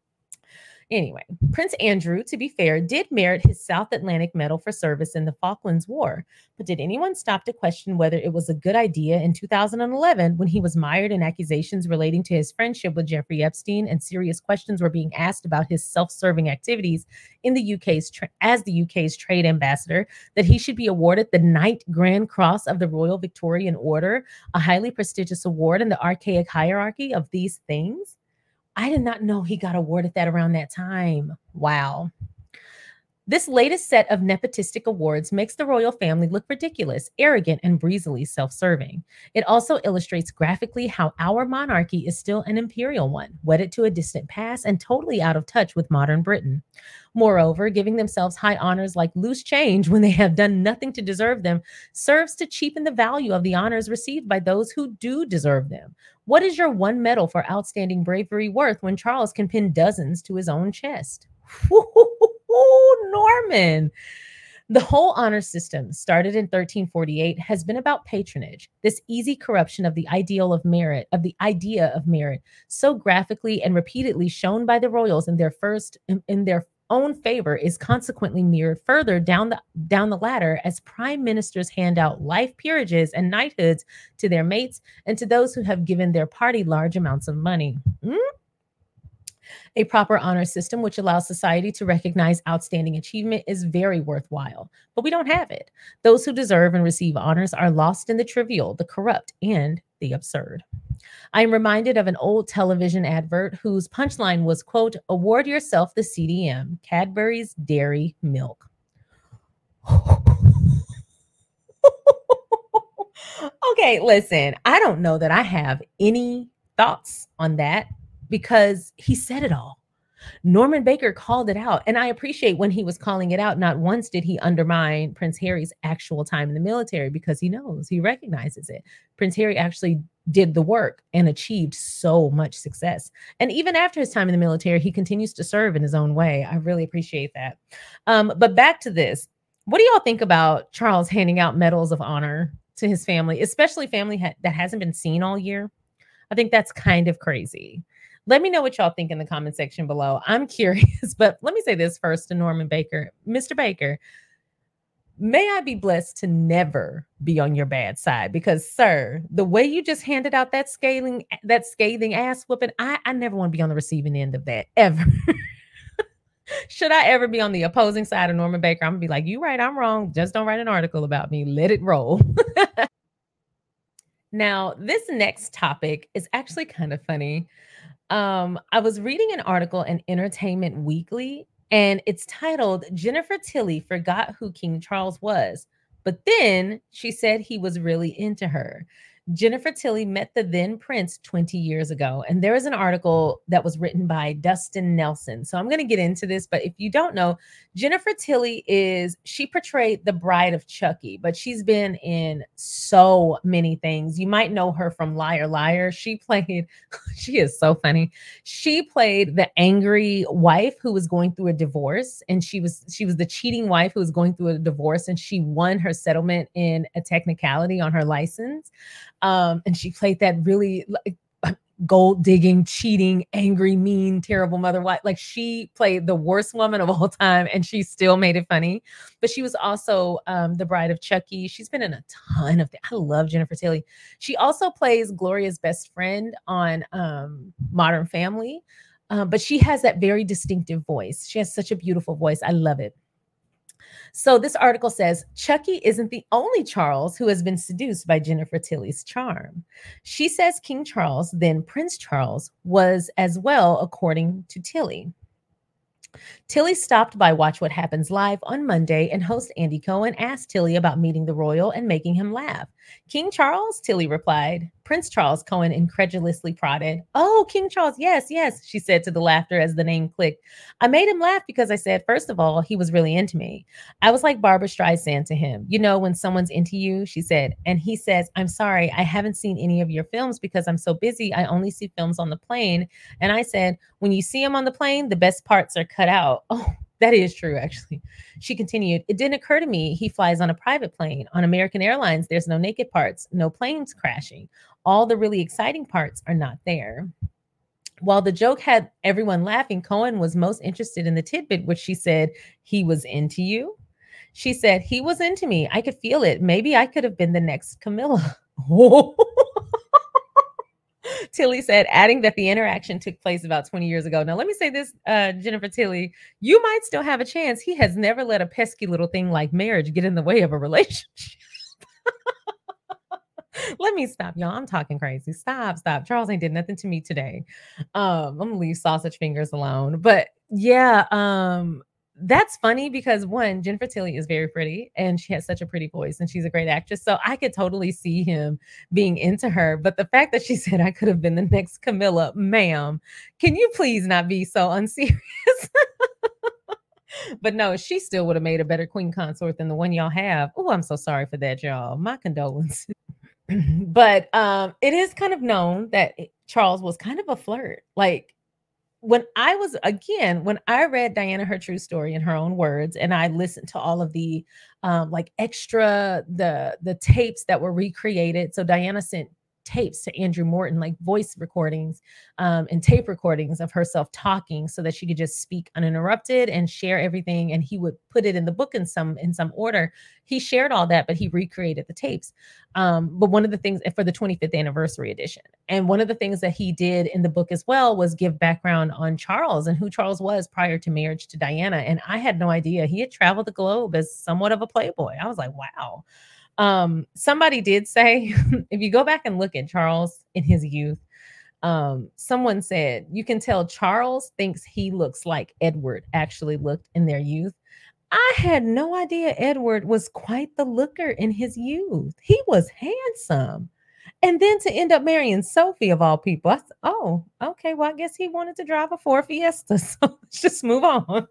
Anyway, Prince Andrew, to be fair, did merit his South Atlantic Medal for service in the Falklands War. But did anyone stop to question whether it was a good idea in two thousand eleven when he was mired in accusations relating to his friendship with Jeffrey Epstein and serious questions were being asked about his self-serving activities in the U K's tra- as the U K's trade ambassador, that he should be awarded the Knight Grand Cross of the Royal Victorian Order, a highly prestigious award in the archaic hierarchy of these things? I did not know he got awarded that around that time. Wow. This latest set of nepotistic awards makes the royal family look ridiculous, arrogant, and breezily self serving. It also illustrates graphically how our monarchy is still an imperial one, wedded to a distant past and totally out of touch with modern Britain. Moreover, giving themselves high honors like loose change when they have done nothing to deserve them serves to cheapen the value of the honors received by those who do deserve them. What is your one medal for outstanding bravery worth when Charles can pin dozens to his own chest? Norman. The whole honor system, started in thirteen forty-eight, has been about patronage, this easy corruption of the ideal of merit, of the idea of merit, so graphically and repeatedly shown by the royals in their first in, in their own favor, is consequently mirrored further down the down the ladder as prime ministers hand out life peerages and knighthoods to their mates and to those who have given their party large amounts of money. Mm? A proper honor system which allows society to recognize outstanding achievement is very worthwhile, but we don't have it. Those who deserve and receive honors are lost in the trivial, the corrupt, and the absurd. I am reminded of an old television advert whose punchline was, quote, award yourself the C D M, Cadbury's Dairy Milk. Okay, listen, I don't know that I have any thoughts on that because he said it all. Norman Baker called it out, and I appreciate when he was calling it out. Not once did he undermine Prince Harry's actual time in the military because he knows, he recognizes it. Prince Harry actually did the work and achieved so much success. And even after his time in the military, he continues to serve in his own way. I really appreciate that. Um, but back to this. What do y'all think about Charles handing out medals of honor to his family, especially family ha- that hasn't been seen all year? I think that's kind of crazy. Let me know what y'all think in the comment section below. I'm curious, but let me say this first to Norman Baker. Mister Baker, may I be blessed to never be on your bad side because, sir, the way you just handed out that scathing, that scathing ass whooping, I, I never want to be on the receiving end of that ever. Should I ever be on the opposing side of Norman Baker, I'm gonna be like, you right, I'm wrong. Just don't write an article about me. Let it roll. Now, this next topic is actually kind of funny. Um, I was reading an article in Entertainment Weekly, and it's titled Jennifer Tilly Forgot Who King Charles Was, but then she said he was really into her. Jennifer Tilly met the then prince twenty years ago, and there is an article that was written by Dustin Nelson. So I'm going to get into this, but if you don't know, Jennifer Tilly is, she portrayed the bride of Chucky, but she's been in so many things. You might know her from Liar Liar. She played, she is so funny. She played the angry wife who was going through a divorce, and she was she was the cheating wife who was going through a divorce, and she won her settlement in a technicality on her license. Um, and she played that really like gold digging, cheating, angry, mean, terrible mother wife. Like she played the worst woman of all time, and she still made it funny. But she was also um, the bride of Chucky. She's been in a ton of things. I love Jennifer Tilly. She also plays Gloria's best friend on um, Modern Family, uh, but she has that very distinctive voice. She has such a beautiful voice. I love it. So this article says Chucky isn't the only Charles who has been seduced by Jennifer Tilly's charm. She says King Charles, then Prince Charles, was as well, according to Tilly. Tilly stopped by Watch What Happens Live on Monday, and host Andy Cohen asked Tilly about meeting the royal and making him laugh. King Charles, Tilly replied. Prince Charles, Cohen incredulously prodded. Oh, King Charles, yes, yes, she said to the laughter as the name clicked. I made him laugh because I said, first of all, he was really into me. I was like Barbara Streisand to him. You know, when someone's into you, she said. And he says, I'm sorry, I haven't seen any of your films because I'm so busy. I only see films on the plane. And I said, when you see him on the plane, the best parts are cut out. Oh, that is true, actually. She continued, it didn't occur to me he flies on a private plane. On American Airlines, there's no naked parts, no planes crashing. All the really exciting parts are not there. While the joke had everyone laughing, Cohen was most interested in the tidbit, which she said, he was into you. She said, he was into me. I could feel it. Maybe I could have been the next Camilla. Tilly said, adding that the interaction took place about twenty years ago. Now, let me say this, uh, Jennifer Tilly, you might still have a chance. He has never let a pesky little thing like marriage get in the way of a relationship. Let me stop, y'all. I'm talking crazy. Stop, stop. Charles ain't did nothing to me today. Um, I'm gonna leave sausage fingers alone. But yeah, um, that's funny because one, Jennifer Tilly is very pretty and she has such a pretty voice and she's a great actress. So I could totally see him being into her. But the fact that she said I could have been the next Camilla, ma'am, can you please not be so unserious? But no, she still would have made a better queen consort than the one y'all have. Oh, I'm so sorry for that, y'all. My condolences. But um, it is kind of known that Charles was kind of a flirt. Like, when I was again, when I read Diana her true story in her own words, and I listened to all of the um, like extra the the tapes that were recreated. So Diana sent tapes to Andrew Morton, like voice recordings um, and tape recordings of herself talking, so that she could just speak uninterrupted and share everything. And he would put it in the book in some in some order. He shared all that, but he recreated the tapes. Um, but one of the things for the twenty-fifth anniversary edition, and one of the things that he did in the book as well was give background on Charles and who Charles was prior to marriage to Diana. And I had no idea he had traveled the globe as somewhat of a playboy. I was like, wow. Um, somebody did say, if you go back and look at Charles in his youth, um, someone said you can tell Charles thinks he looks like Edward actually looked in their youth. I had no idea Edward was quite the looker in his youth. He was handsome. And then to end up marrying Sophie of all people, I th- oh, okay. Well, I guess he wanted to drive a Ford Fiesta. So let's just move on.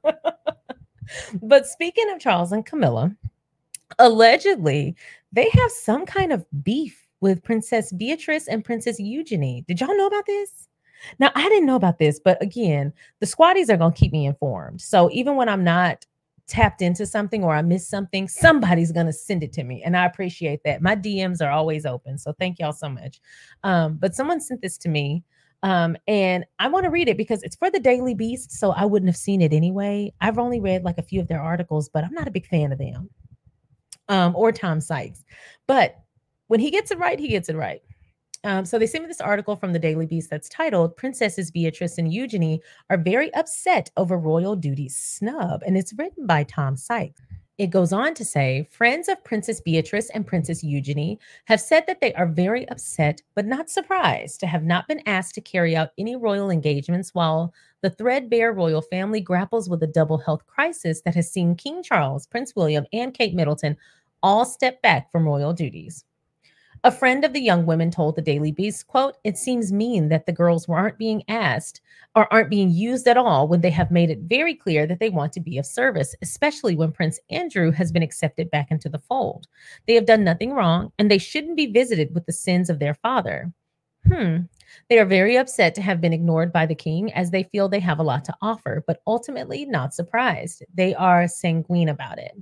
But speaking of Charles and Camilla, allegedly they have some kind of beef with Princess Beatrice and Princess Eugenie. Did y'all know about this? Now, I didn't know about this, but again, the squatties are going to keep me informed. So even when I'm not tapped into something or I miss something, somebody's going to send it to me. And I appreciate that. My D Ms are always open. So thank y'all so much. Um, but someone sent this to me. Um, and I want to read it because it's for the Daily Beast. So I wouldn't have seen it anyway. I've only read like a few of their articles, but I'm not a big fan of them. Um, or Tom Sykes. But when he gets it right, he gets it right. Um, so they sent me this article from the Daily Beast that's titled Princesses Beatrice and Eugenie Are Very Upset Over Royal Duties Snub. And it's written by Tom Sykes. It goes on to say, friends of Princess Beatrice and Princess Eugenie have said that they are very upset, but not surprised to have not been asked to carry out any royal engagements while the threadbare royal family grapples with a double health crisis that has seen King Charles, Prince William, and Kate Middleton all step back from royal duties. A friend of the young women told the Daily Beast, quote, it seems mean that the girls aren't being asked or aren't being used at all when they have made it very clear that they want to be of service, especially when Prince Andrew has been accepted back into the fold. They have done nothing wrong and they shouldn't be visited with the sins of their father. Hmm. They are very upset to have been ignored by the king as they feel they have a lot to offer, but ultimately not surprised. They are sanguine about it.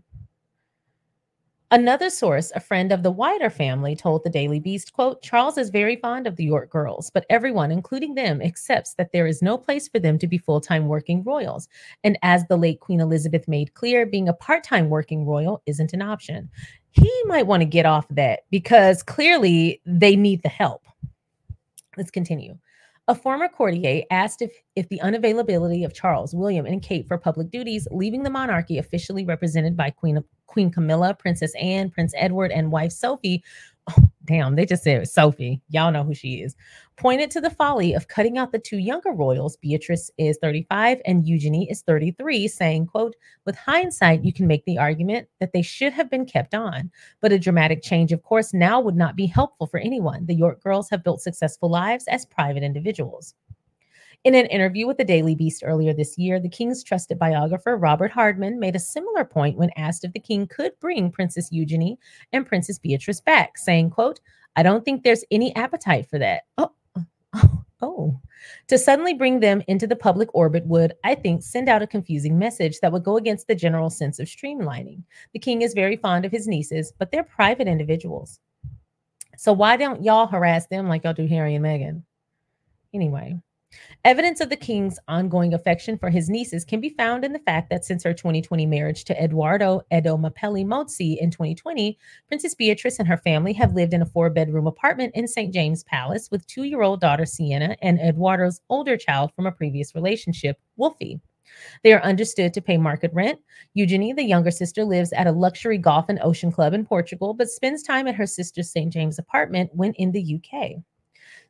Another source, a friend of the wider family, told the Daily Beast, quote, Charles is very fond of the York girls, but everyone, including them, accepts that there is no place for them to be full-time working royals. And as the late Queen Elizabeth made clear, being a part-time working royal isn't an option. He might want to get off that because clearly they need the help. Let's continue. A former courtier asked if, if the unavailability of Charles, William, and Kate for public duties, leaving the monarchy officially represented by Queen, Queen Camilla, Princess Anne, Prince Edward, and wife Sophie, oh, damn, they just said Sophie, y'all know who she is, pointed to the folly of cutting out the two younger royals. Beatrice is thirty-five and Eugenie is thirty-three, saying, quote, with hindsight, you can make the argument that they should have been kept on. But a dramatic change, of course, now would not be helpful for anyone. The York girls have built successful lives as private individuals. In an interview with the Daily Beast earlier this year, the king's trusted biographer, Robert Hardman, made a similar point when asked if the king could bring Princess Eugenie and Princess Beatrice back, saying, quote, I don't think there's any appetite for that. Oh, oh, oh. To suddenly bring them into the public orbit would, I think, send out a confusing message that would go against the general sense of streamlining. The king is very fond of his nieces, but they're private individuals. So why don't y'all harass them like y'all do Harry and Meghan? Anyway. Evidence of the king's ongoing affection for his nieces can be found in the fact that since her twenty twenty marriage to Edoardo Edomappelli Mozzi in twenty twenty, Princess Beatrice and her family have lived in a four-bedroom apartment in Saint James Palace with two-year-old daughter Sienna and Edoardo's older child from a previous relationship, Wolfie. They are understood to pay market rent. Eugenie, the younger sister, lives at a luxury golf and ocean club in Portugal, but spends time at her sister's Saint James apartment when in the U K.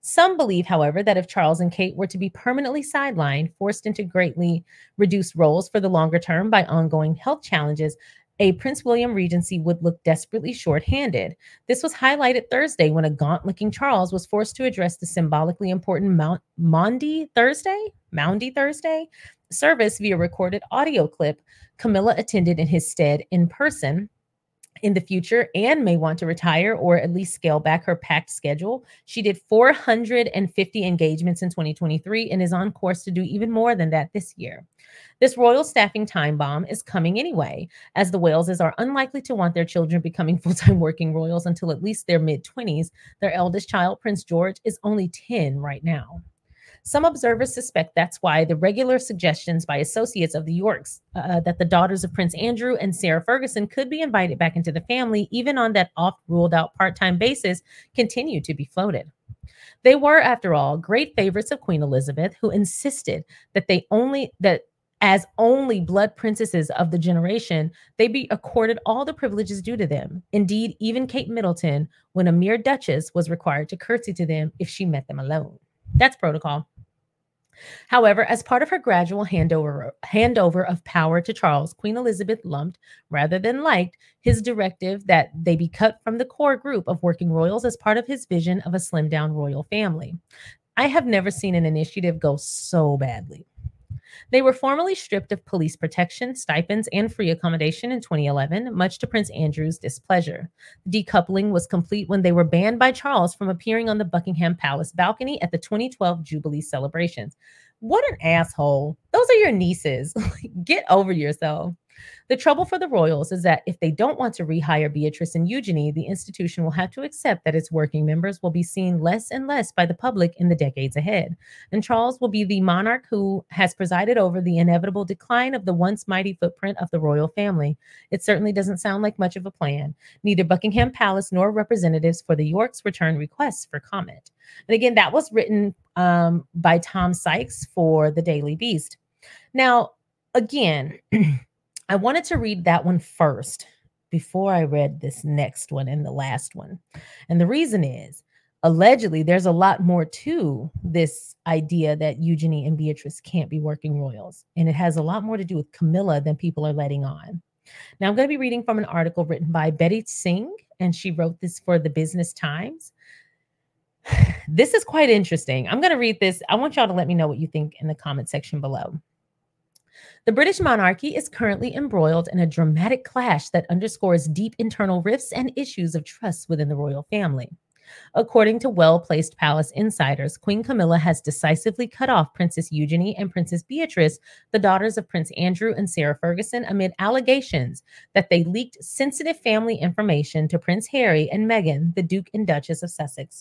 Some believe, however, that if Charles and Kate were to be permanently sidelined, forced into greatly reduced roles for the longer term by ongoing health challenges, a Prince William regency would look desperately short-handed. This was highlighted Thursday when a gaunt-looking Charles was forced to address the symbolically important Mount Maundy Thursday, Moundy Thursday service via recorded audio clip. Camilla attended in his stead in person. In the future, Anne may want to retire or at least scale back her packed schedule. She did four hundred fifty engagements in twenty twenty-three and is on course to do even more than that this year. This royal staffing time bomb is coming anyway, as the Waleses are unlikely to want their children becoming full-time working royals until at least their mid-twenties. Their eldest child, Prince George, is only ten right now. Some observers suspect that's why the regular suggestions by associates of the Yorks uh, that the daughters of Prince Andrew and Sarah Ferguson could be invited back into the family, even on that oft-ruled-out part-time basis, continue to be floated. They were, after all, great favorites of Queen Elizabeth, who insisted that they only that as only blood princesses of the generation, they be accorded all the privileges due to them. Indeed, even Kate Middleton, when a mere duchess, was required to curtsy to them if she met them alone. That's protocol. However, as part of her gradual handover, handover of power to Charles, Queen Elizabeth lumped, rather than liked, his directive that they be cut from the core group of working royals as part of his vision of a slimmed-down royal family. I have never seen an initiative go so badly. They were formally stripped of police protection, stipends, and free accommodation in twenty eleven, much to Prince Andrew's displeasure. Decoupling was complete when they were banned by Charles from appearing on the Buckingham Palace balcony at the twenty twelve Jubilee celebrations. What an asshole. Those are your nieces. Get over yourself. The trouble for the royals is that if they don't want to rehire Beatrice and Eugenie, the institution will have to accept that its working members will be seen less and less by the public in the decades ahead. And Charles will be the monarch who has presided over the inevitable decline of the once mighty footprint of the royal family. It certainly doesn't sound like much of a plan. Neither Buckingham Palace nor representatives for the Yorks returned requests for comment. And again, that was written um, by Tom Sykes for the Daily Beast. Now, again, I wanted to read that one first before I read this next one and the last one. And the reason is, allegedly, there's a lot more to this idea that Eugenie and Beatrice can't be working royals. And it has a lot more to do with Camilla than people are letting on. Now, I'm going to be reading from an article written by Betty Singh, and she wrote this for the Business Times. This is quite interesting. I'm going to read this. I want y'all to let me know what you think in the comment section below. The British monarchy is currently embroiled in a dramatic clash that underscores deep internal rifts and issues of trust within the royal family. According to well-placed palace insiders, Queen Camilla has decisively cut off Princess Eugenie and Princess Beatrice, the daughters of Prince Andrew and Sarah Ferguson, amid allegations that they leaked sensitive family information to Prince Harry and Meghan, the Duke and Duchess of Sussex.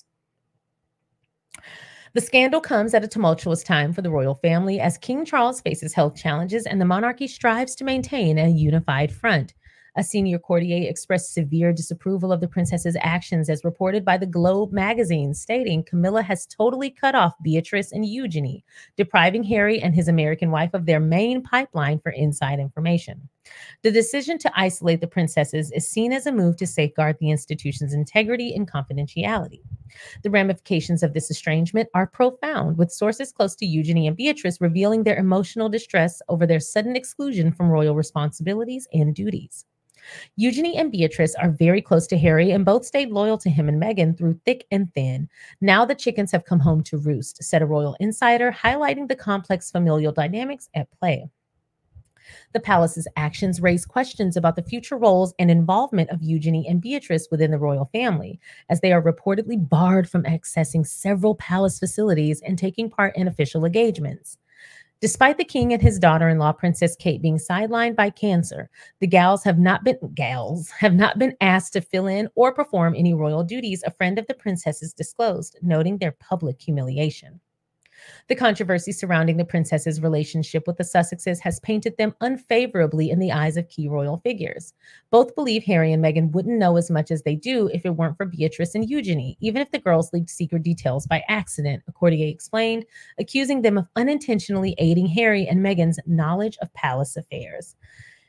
The scandal comes at a tumultuous time for the royal family as King Charles faces health challenges and the monarchy strives to maintain a unified front. A senior courtier expressed severe disapproval of the princess's actions as reported by the Globe magazine, stating Camilla has totally cut off Beatrice and Eugenie, depriving Harry and his American wife of their main pipeline for inside information. The decision to isolate the princesses is seen as a move to safeguard the institution's integrity and confidentiality. The ramifications of this estrangement are profound, with sources close to Eugenie and Beatrice revealing their emotional distress over their sudden exclusion from royal responsibilities and duties. Eugenie and Beatrice are very close to Harry and both stayed loyal to him and Meghan through thick and thin. Now the chickens have come home to roost, said a royal insider, highlighting the complex familial dynamics at play. The palace's actions raise questions about the future roles and involvement of Eugenie and Beatrice within the royal family, as they are reportedly barred from accessing several palace facilities and taking part in official engagements. Despite the king and his daughter-in-law, Princess Kate, being sidelined by cancer, the gals have not been gals have not been asked to fill in or perform any royal duties, a friend of the princesses disclosed, noting their public humiliation. The controversy surrounding the princesses' relationship with the Sussexes has painted them unfavorably in the eyes of key royal figures. Both believe Harry and Meghan wouldn't know as much as they do if it weren't for Beatrice and Eugenie, even if the girls leaked secret details by accident, a courtier explained, accusing them of unintentionally aiding Harry and Meghan's knowledge of palace affairs.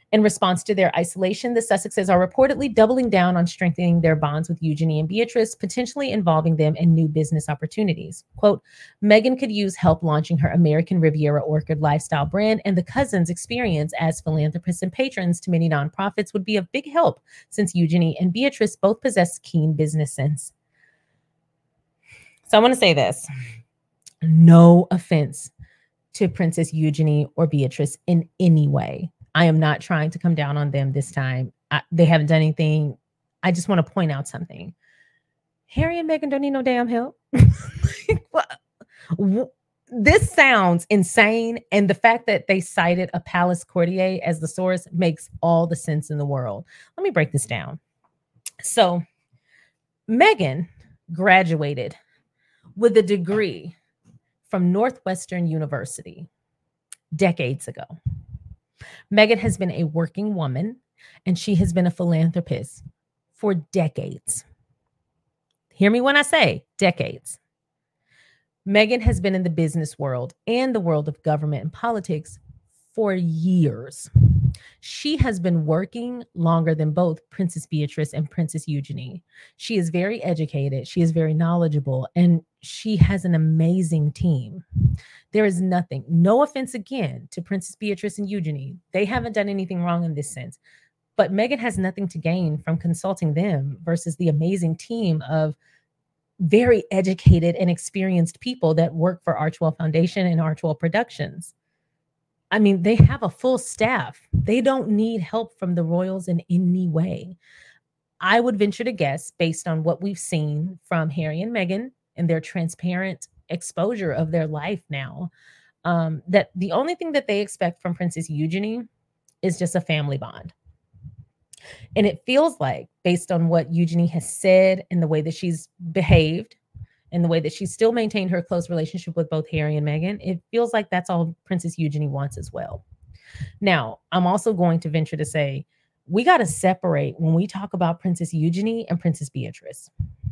In response to their isolation, the Sussexes are reportedly doubling down on strengthening their bonds with Eugenie and Beatrice, potentially involving them in new business opportunities. Quote, Meghan could use help launching her American Riviera Orchid lifestyle brand, and the cousins' experience as philanthropists and patrons to many nonprofits would be of big help since Eugenie and Beatrice both possess keen business sense. So I want to say this. No offense to Princess Eugenie or Beatrice in any way. I am not trying to come down on them this time. I, they haven't done anything. I just want to point out something. Harry and Meghan don't need no damn help. This sounds insane. And the fact that they cited a palace courtier as the source makes all the sense in the world. Let me break this down. So Meghan graduated with a degree from Northwestern University decades ago. Meghan has been a working woman, and she has been a philanthropist for decades. Hear me when I say decades. Meghan has been in the business world and the world of government and politics for years. She has been working longer than both Princess Beatrice and Princess Eugenie. She is very educated. She is very knowledgeable, and she has an amazing team. There is nothing, no offense again to Princess Beatrice and Eugenie. They haven't done anything wrong in this sense, but Meghan has nothing to gain from consulting them versus the amazing team of very educated and experienced people that work for Archewell Foundation and Archewell Productions. I mean, they have a full staff. They don't need help from the royals in any way. I would venture to guess, based on what we've seen from Harry and Meghan and their transparent exposure of their life now, um, that the only thing that they expect from Princess Eugenie is just a family bond. And it feels like, based on what Eugenie has said and the way that she's behaved and the way that she's still maintained her close relationship with both Harry and Meghan, it feels like that's all Princess Eugenie wants as well. Now, I'm also going to venture to say, we got to separate when we talk about Princess Eugenie and Princess Beatrice.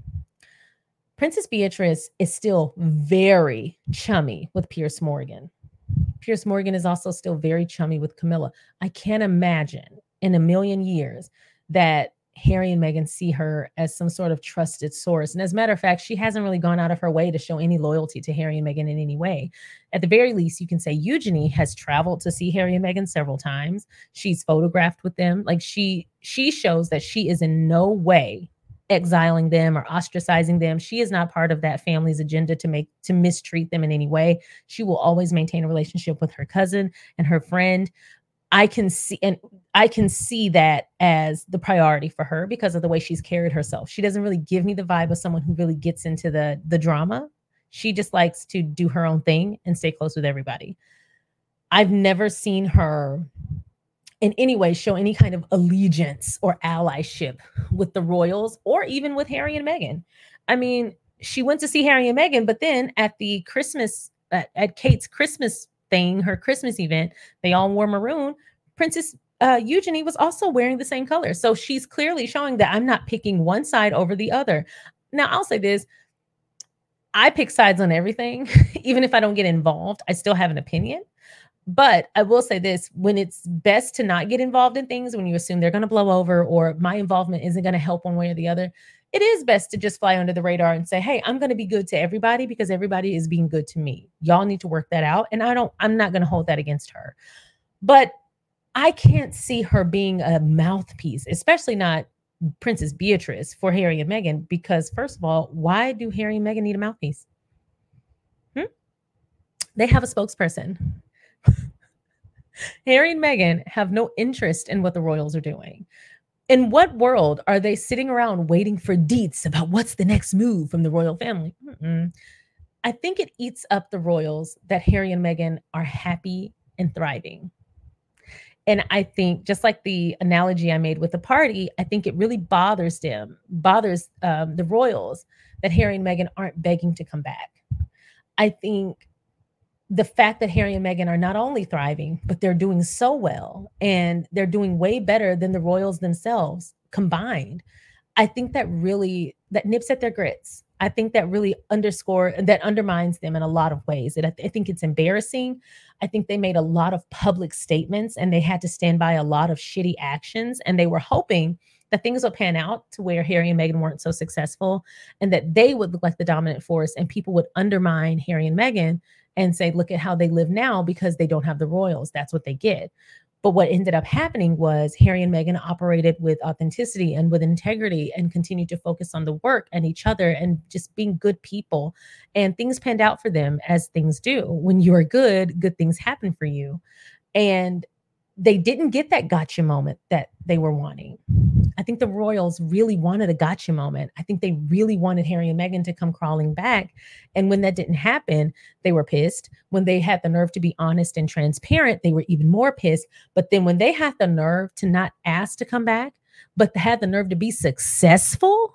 Princess Beatrice is still very chummy with Piers Morgan. Piers Morgan is also still very chummy with Camilla. I can't imagine in a million years that Harry and Meghan see her as some sort of trusted source. And as a matter of fact, she hasn't really gone out of her way to show any loyalty to Harry and Meghan in any way. At the very least, you can say Eugenie has traveled to see Harry and Meghan several times. She's photographed with them. Like she, she shows that she is in no way exiling them or ostracizing them. She is not part of that family's agenda to make, to mistreat them in any way. She will always maintain a relationship with her cousin and her friend. I can see, and I can see that as the priority for her because of the way she's carried herself. She doesn't really give me the vibe of someone who really gets into the, the drama. She just likes to do her own thing and stay close with everybody. I've never seen her in any way show any kind of allegiance or allyship with the royals or even with Harry and Meghan. I mean, she went to see Harry and Meghan, but then at the Christmas, at, at Kate's Christmas thing, her Christmas event, they all wore maroon. Princess uh, Eugenie was also wearing the same color. So she's clearly showing that I'm not picking one side over the other. Now, I'll say this. I pick sides on everything. Even if I don't get involved, I still have an opinion. But I will say this, when it's best to not get involved in things, when you assume they're going to blow over or my involvement isn't going to help one way or the other, it is best to just fly under the radar and say, hey, I'm going to be good to everybody because everybody is being good to me. Y'all need to work that out. And I don't, I'm not going to hold that against her. But I can't see her being a mouthpiece, especially not Princess Beatrice for Harry and Meghan, because first of all, why do Harry and Meghan need a mouthpiece? Hmm? They have a spokesperson. Harry and Meghan have no interest in what the royals are doing. In what world are they sitting around waiting for deets about what's the next move from the royal family? Mm-mm. I think it eats up the royals that Harry and Meghan are happy and thriving. And I think, just like the analogy I made with the party, I think it really bothers them, bothers um, the royals that Harry and Meghan aren't begging to come back. I think the fact that Harry and Meghan are not only thriving, but they're doing so well and they're doing way better than the royals themselves combined. I think that really, that nips at their grits. I think that really underscore that undermines them in a lot of ways. And I, th- I think it's embarrassing. I think they made a lot of public statements and they had to stand by a lot of shitty actions. And they were hoping that things would pan out to where Harry and Meghan weren't so successful and that they would look like the dominant force and people would undermine Harry and Meghan and say, look at how they live now because they don't have the royals. That's what they get. But what ended up happening was Harry and Meghan operated with authenticity and with integrity and continued to focus on the work and each other and just being good people. And things panned out for them as things do. When you are good, good things happen for you. And they didn't get that gotcha moment that they were wanting. I think the royals really wanted a gotcha moment. I think they really wanted Harry and Meghan to come crawling back. And when that didn't happen, they were pissed. When they had the nerve to be honest and transparent, they were even more pissed. But then when they had the nerve to not ask to come back, but had the nerve to be successful,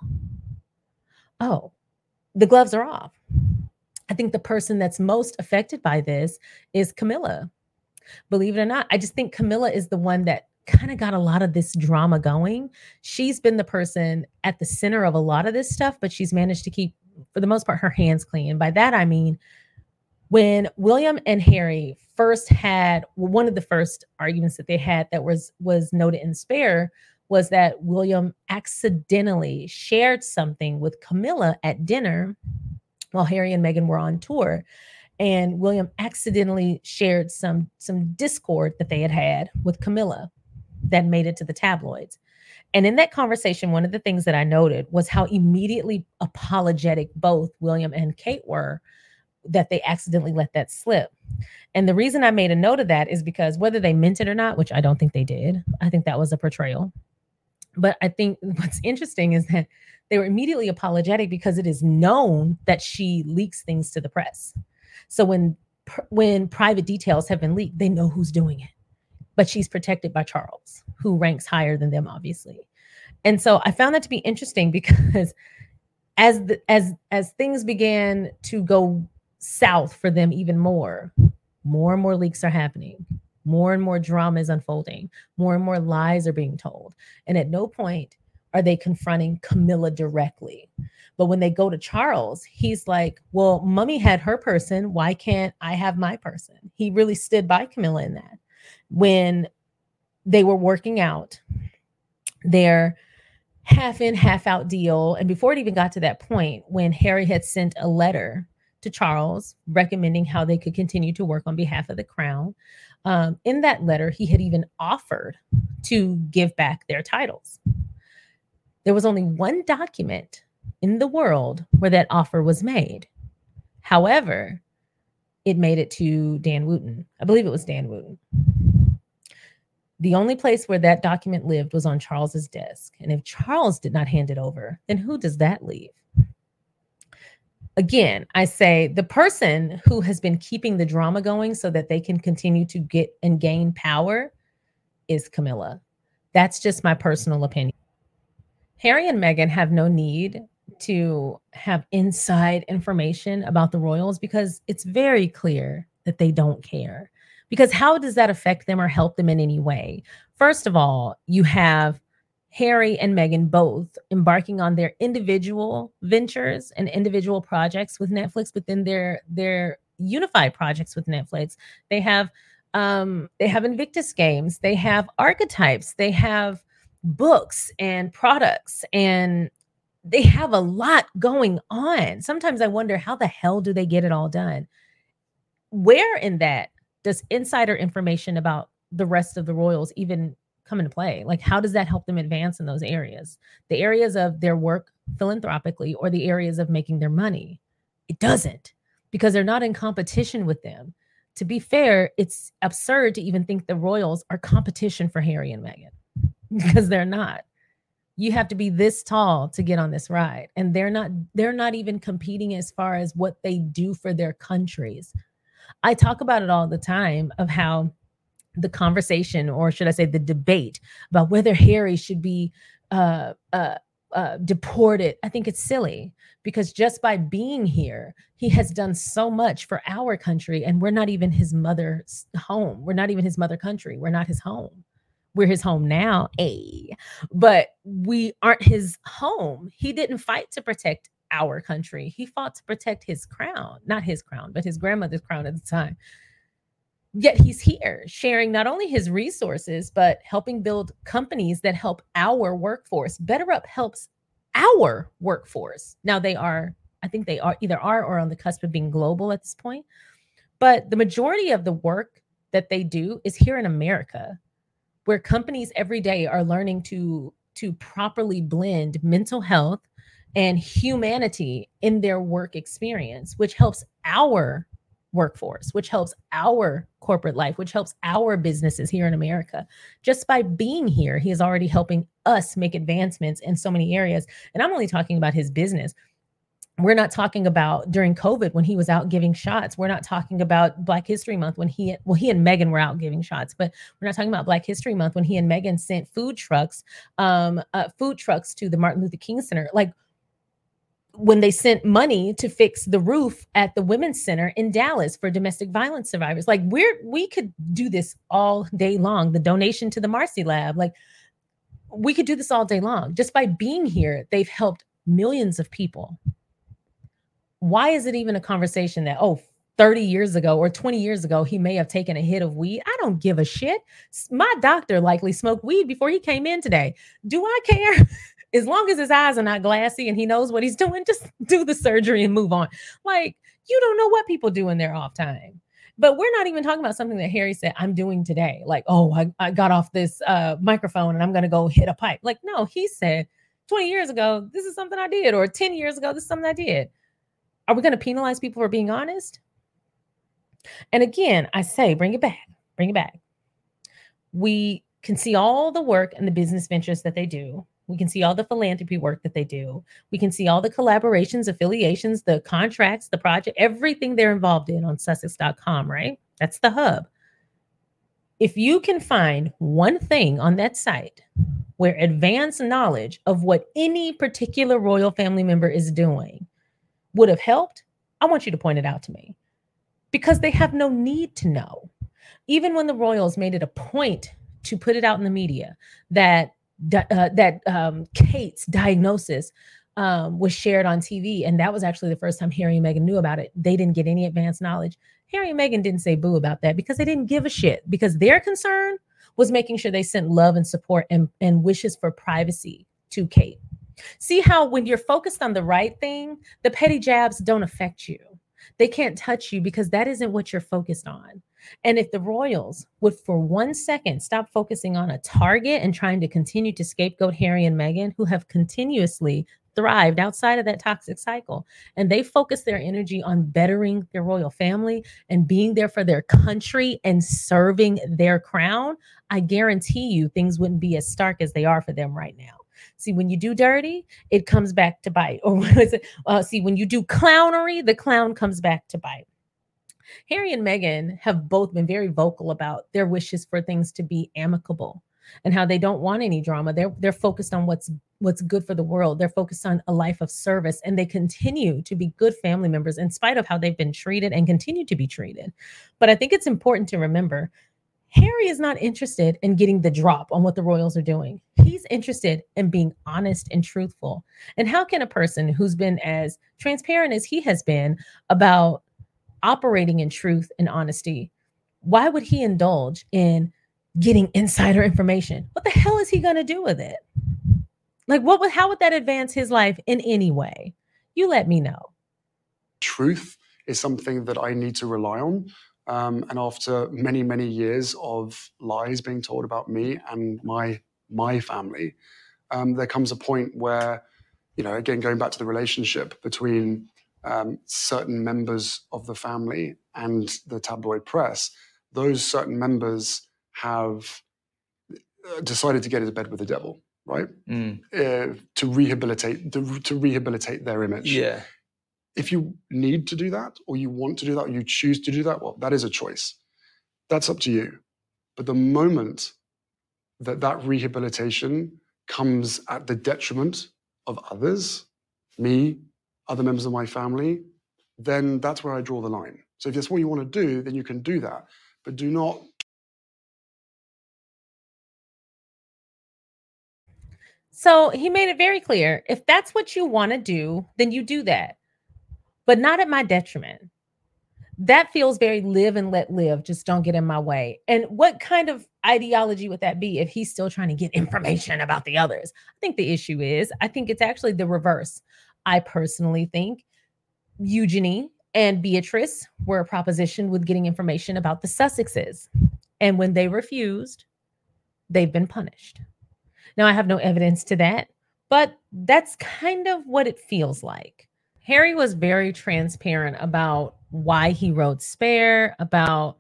oh, the gloves are off. I think the person that's most affected by this is Camilla. Believe it or not, I just think Camilla is the one that kind of got a lot of this drama going. She's been the person at the center of a lot of this stuff, but she's managed to keep, for the most part, her hands clean. And by that, I mean, when William and Harry first had, well, one of the first arguments that they had that was was noted in Spare was that William accidentally shared something with Camilla at dinner while Harry and Meghan were on tour. And William accidentally shared some some discord that they had had with Camilla that made it to the tabloids. And in that conversation, one of the things that I noted was how immediately apologetic both William and Kate were that they accidentally let that slip. And the reason I made a note of that is because whether they meant it or not, which I don't think they did, I think that was a portrayal. But I think what's interesting is that they were immediately apologetic because it is known that she leaks things to the press. So when when private details have been leaked, they know who's doing it. But she's protected by Charles, who ranks higher than them, obviously. And so I found that to be interesting because as the, as as things began to go south for them even more, more and more leaks are happening. More and more drama is unfolding. More and more lies are being told. And at no point are they confronting Camilla directly. But when they go to Charles, he's like, well, Mummy had her person. Why can't I have my person? He really stood by Camilla in that. When they were working out their half in, half out deal, and before it even got to that point, when Harry had sent a letter to Charles recommending how they could continue to work on behalf of the crown, um, in that letter, he had even offered to give back their titles. There was only one document in the world where that offer was made. However, it made it to Dan Wootton. I believe it was Dan Wootton. The only place where that document lived was on Charles's desk. And if Charles did not hand it over, then who does that leave? Again, I say the person who has been keeping the drama going so that they can continue to get and gain power is Camilla. That's just my personal opinion. Harry and Meghan have no need to have inside information about the royals because it's very clear that they don't care. Because how does that affect them or help them in any way? First of all, you have Harry and Meghan both embarking on their individual ventures and individual projects with Netflix, but then their their unified projects with Netflix. They have um, they have Invictus Games, they have archetypes, they have books and products, and they have a lot going on. Sometimes I wonder how the hell do they get it all done? Where in that does insider information about the rest of the royals even come into play? Like, how does that help them advance in those areas? The areas of their work philanthropically or the areas of making their money? It doesn't, because they're not in competition with them. To be fair, it's absurd to even think the royals are competition for Harry and Meghan because they're not. You have to be this tall to get on this ride. And they're not, they're not even competing as far as what they do for their countries. I talk about it all the time of how the conversation, or should I say the debate about whether Harry should be uh, uh, uh, deported, I think it's silly because just by being here, he has done so much for our country and we're not even his mother's home. We're not even his mother country. We're not his home. We're his home now, a, but we aren't his home. He didn't fight to protect our country. He fought to protect his crown, not his crown, but his grandmother's crown at the time. Yet he's here sharing not only his resources, but helping build companies that help our workforce. BetterUp helps our workforce. Now they are, I think they are either are or on the cusp of being global at this point. But the majority of the work that they do is here in America, where companies every day are learning to to properly blend mental health and humanity in their work experience, which helps our workforce, which helps our corporate life, which helps our businesses here in America. Just by being here, he is already helping us make advancements in so many areas. And I'm only talking about his business. We're not talking about during COVID when he was out giving shots. We're not talking about Black History Month when he, well, he and Meghan were out giving shots, but we're not talking about Black History Month when he and Meghan sent food trucks, um, uh, food trucks to the Martin Luther King Center. Like when they sent money to fix the roof at the Women's Center in Dallas for domestic violence survivors. Like we're, we could do this all day long. The donation to the Marcy Lab, like we could do this all day long. Just by being here, they've helped millions of people. Why is it even a conversation that, oh, thirty years ago or twenty years ago, he may have taken a hit of weed? I don't give a shit. My doctor likely smoked weed before he came in today. Do I care? As long as his eyes are not glassy and he knows what he's doing, just do the surgery and move on. Like, you don't know what people do in their off time. But we're not even talking about something that Harry said, I'm doing today. Like, oh, I, I got off this uh, microphone and I'm going to go hit a pipe. Like, no, he said twenty years ago, this is something I did. Or ten years ago, this is something I did. Are we going to penalize people for being honest? And again, I say, bring it back, bring it back. We can see all the work and the business ventures that they do. We can see all the philanthropy work that they do. We can see all the collaborations, affiliations, the contracts, the project, everything they're involved in on Sussex dot com, right? That's the hub. If you can find one thing on that site where advanced knowledge of what any particular royal family member is doing would have helped, I want you to point it out to me, because they have no need to know. Even when the royals made it a point to put it out in the media that uh, that um, Kate's diagnosis um, was shared on T V, and that was actually the first time Harry and Meghan knew about it, they didn't get any advanced knowledge. Harry and Meghan didn't say boo about that because they didn't give a shit, because their concern was making sure they sent love and support and, and wishes for privacy to Kate. See how when you're focused on the right thing, the petty jabs don't affect you. They can't touch you because that isn't what you're focused on. And if the royals would for one second stop focusing on a target and trying to continue to scapegoat Harry and Meghan, who have continuously thrived outside of that toxic cycle, and they focus their energy on bettering their royal family and being there for their country and serving their crown, I guarantee you things wouldn't be as stark as they are for them right now. See, when you do dirty, it comes back to bite. Or what is it? Uh, see, when you do clownery, the clown comes back to bite. Harry and Meghan have both been very vocal about their wishes for things to be amicable and how they don't want any drama. They're they're focused on what's what's good for the world. They're focused on a life of service, and they continue to be good family members in spite of how they've been treated and continue to be treated. But I think it's important to remember, Harry is not interested in getting the drop on what the royals are doing. He's interested in being honest and truthful. And how can a person who's been as transparent as he has been about operating in truth and honesty, why would he indulge in getting insider information? What the hell is he going to do with it? Like, what would, how would that advance his life in any way? You let me know. Truth is something that I need to rely on. Um, and after many, many years of lies being told about me and my my family, um, there comes a point where, you know, again, going back to the relationship between um, certain members of the family and the tabloid press, those certain members have decided to get into bed with the devil, right? Mm. Uh, to rehabilitate, to, to rehabilitate their image. Yeah. If you need to do that, or you want to do that, or you choose to do that, well, that is a choice. That's up to you. But the moment that that rehabilitation comes at the detriment of others, me, other members of my family, then that's where I draw the line. So if that's what you want to do, then you can do that. But do not. So he made it very clear, if that's what you want to do, then you do that, but not at my detriment. That feels very live and let live. Just don't get in my way. And what kind of ideology would that be if he's still trying to get information about the others? I think the issue is, I think it's actually the reverse. I personally think Eugenie and Beatrice were a proposition with getting information about the Sussexes. And when they refused, they've been punished. Now, I have no evidence to that, but that's kind of what it feels like. Harry was very transparent about why he wrote Spare, about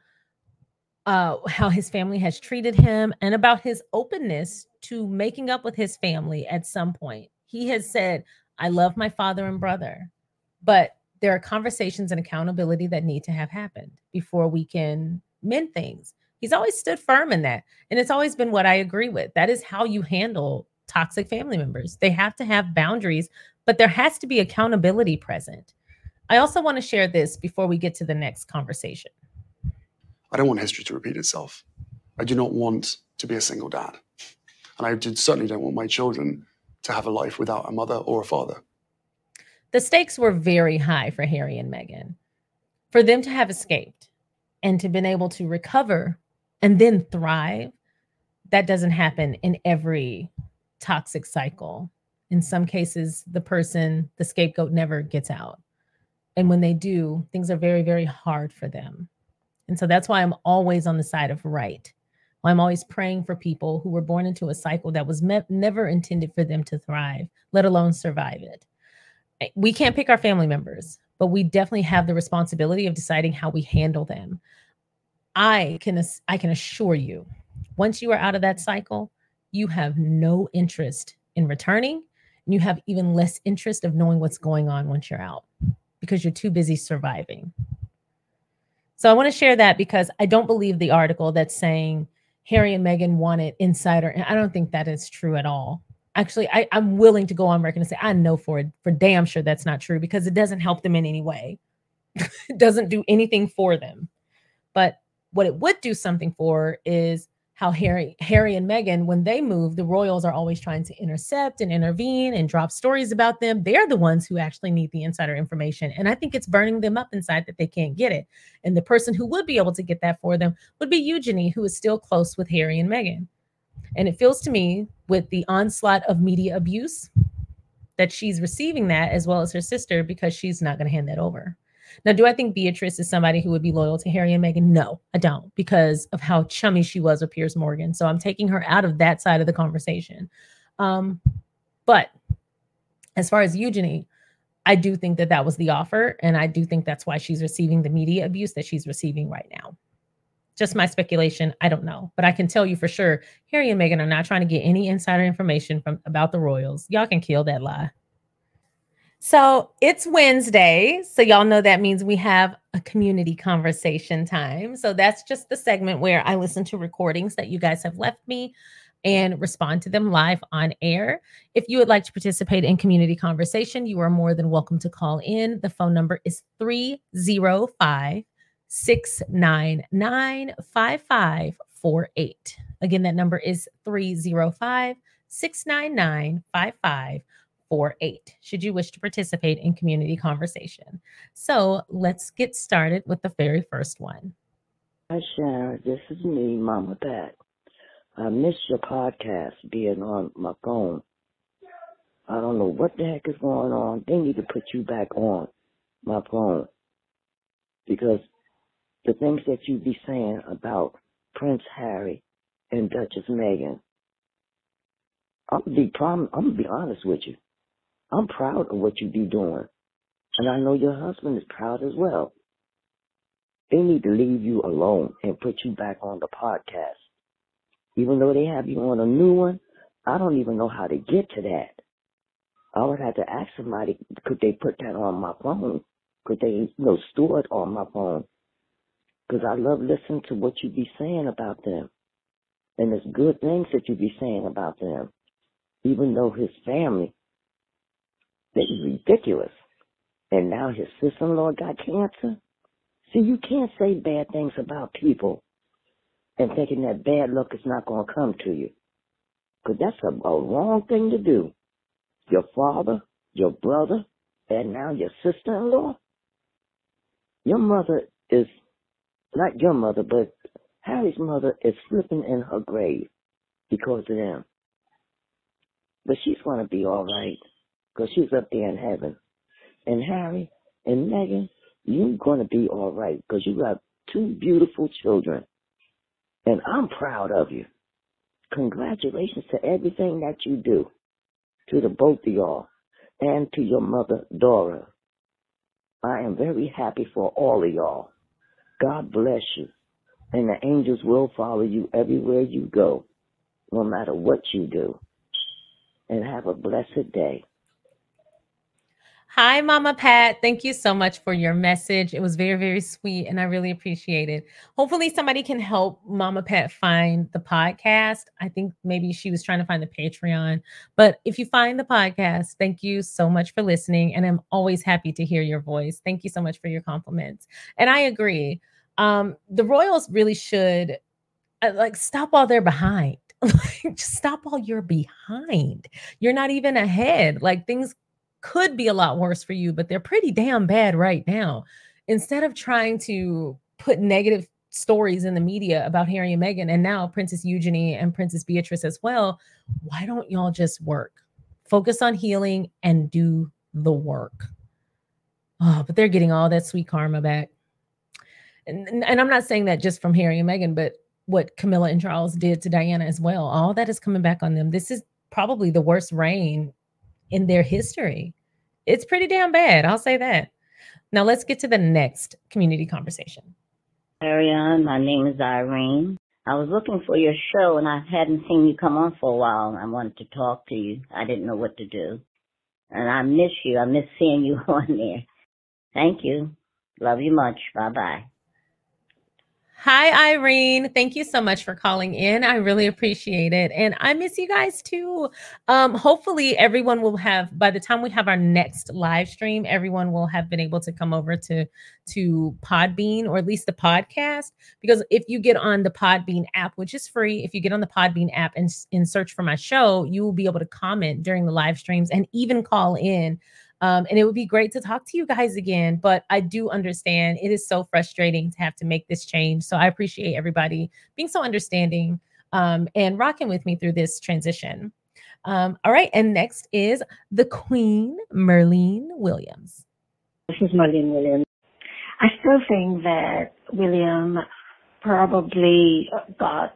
uh, how his family has treated him, and about his openness to making up with his family at some point. He has said, I love my father and brother, but there are conversations and accountability that need to have happened before we can mend things. He's always stood firm in that. And it's always been what I agree with. That is how you handle toxic family members. They have to have boundaries, but there has to be accountability present. I also want to share this before we get to the next conversation. I don't want history to repeat itself. I do not want to be a single dad. And I did, certainly don't want my children to have a life without a mother or a father. The stakes were very high for Harry and Meghan. For them to have escaped and to been able to recover and then thrive, that doesn't happen in every toxic cycle. In some cases, the person, the scapegoat, never gets out. And when they do, things are very, very hard for them. And so that's why I'm always on the side of right. I'm always praying for people who were born into a cycle that was me- never intended for them to thrive, let alone survive it. We can't pick our family members, but we definitely have the responsibility of deciding how we handle them. I can, I can assure you, once you are out of that cycle, you have no interest in returning, and you have even less interest of knowing what's going on once you're out because you're too busy surviving. So I want to share that because I don't believe the article that's saying Harry and Meghan wanted insider. And I don't think that is true at all. Actually, I, I'm willing to go on record and say I know for for damn sure that's not true because it doesn't help them in any way. It doesn't do anything for them. But what it would do something for is how Harry, Harry and Meghan, when they move, the royals are always trying to intercept and intervene and drop stories about them. They're the ones who actually need the insider information. And I think it's burning them up inside that they can't get it. And the person who would be able to get that for them would be Eugenie, who is still close with Harry and Meghan. And it feels to me with the onslaught of media abuse that she's receiving that as well as her sister because she's not going to hand that over. Now, do I think Beatrice is somebody who would be loyal to Harry and Meghan? No, I don't, because of how chummy she was with Piers Morgan. So I'm taking her out of that side of the conversation. Um, but as far as Eugenie, I do think that that was the offer. And I do think that's why she's receiving the media abuse that she's receiving right now. Just my speculation. I don't know. But I can tell you for sure, Harry and Meghan are not trying to get any insider information from about the royals. Y'all can kill that lie. So it's Wednesday. So y'all know that means we have a community conversation time. So that's just the segment where I listen to recordings that you guys have left me and respond to them live on air. If you would like to participate in community conversation, you are more than welcome to call in. The phone number is three oh five, six nine nine, five five four eight. Again, that number is three oh five, six nine nine, five five four eight, should you wish to participate in community conversation. So let's get started with the very first one. Hi, Sharon. This is me, Mama Pat. I missed your podcast being on my phone. I don't know what the heck is going on. They need to put you back on my phone because the things that you be saying about Prince Harry and Duchess Meghan, I'm gonna be prom- I'm gonna be honest with you. I'm proud of what you be doing, and I know your husband is proud as well. They need to leave you alone and put you back on the podcast. Even though they have you on a new one, I don't even know how to get to that. I would have to ask somebody, could they put that on my phone? Could they, you know, store it on my phone? Because I love listening to what you be saying about them. And it's good things that you be saying about them. Even though his family, they're ridiculous. And now his sister-in-law got cancer. See, you can't say bad things about people and thinking that bad luck is not going to come to you. because that's a, a wrong thing to do. Your father, your brother, and now your sister-in-law. Your mother is, not your mother, but Harry's mother is flipping in her grave because of them. But she's going to be all right because she's up there in heaven. And Harry and Meghan, you're going to be all right because you got two beautiful children. And I'm proud of you. Congratulations to everything that you do, to the both of y'all, and to your mother, Dora. I am very happy for all of y'all. God bless you. And the angels will follow you everywhere you go, no matter what you do. And have a blessed day. Hi, Mama Pat. Thank you so much for your message. It was very, very sweet, and I really appreciate it. Hopefully, somebody can help Mama Pat find the podcast. I think maybe she was trying to find the Patreon. But if you find the podcast, thank you so much for listening. And I'm always happy to hear your voice. Thank you so much for your compliments. And I agree. Um, the Royals really should uh, like stop while they're behind. Like, just stop while you're behind. You're not even ahead. Like, things could be a lot worse for you, but they're pretty damn bad right now. Instead of trying to put negative stories in the media about Harry and Meghan, and now Princess Eugenie and Princess Beatrice as well, why don't y'all just work? Focus on healing and do the work. Oh, but they're getting all that sweet karma back. And, and I'm not saying that just from Harry and Meghan, but what Camilla and Charles did to Diana as well. All that is coming back on them. This is probably the worst reign in their history. It's pretty damn bad. I'll say that. Now let's get to the next community conversation. Ariane, my name is Irene. I was looking for your show and I hadn't seen you come on for a while. I wanted to talk to you. I didn't know what to do. And I miss you. I miss seeing you on there. Thank you. Love you much. Bye-bye. Hi, Irene. Thank you so much for calling in. I really appreciate it. And I miss you guys too. Um, hopefully everyone will have, by the time we have our next live stream, everyone will have been able to come over to, to Podbean, or at least the podcast. Because if you get on the Podbean app, which is free, if you get on the Podbean app and, and search for my show, you will be able to comment during the live streams and even call in. Um, and it would be great to talk to you guys again. But I do understand it is so frustrating to have to make this change. So I appreciate everybody being so understanding um, and rocking with me through this transition. Um, all right. And next is the Queen, Merlene Williams. This is Merlene Williams. I still think that William probably got,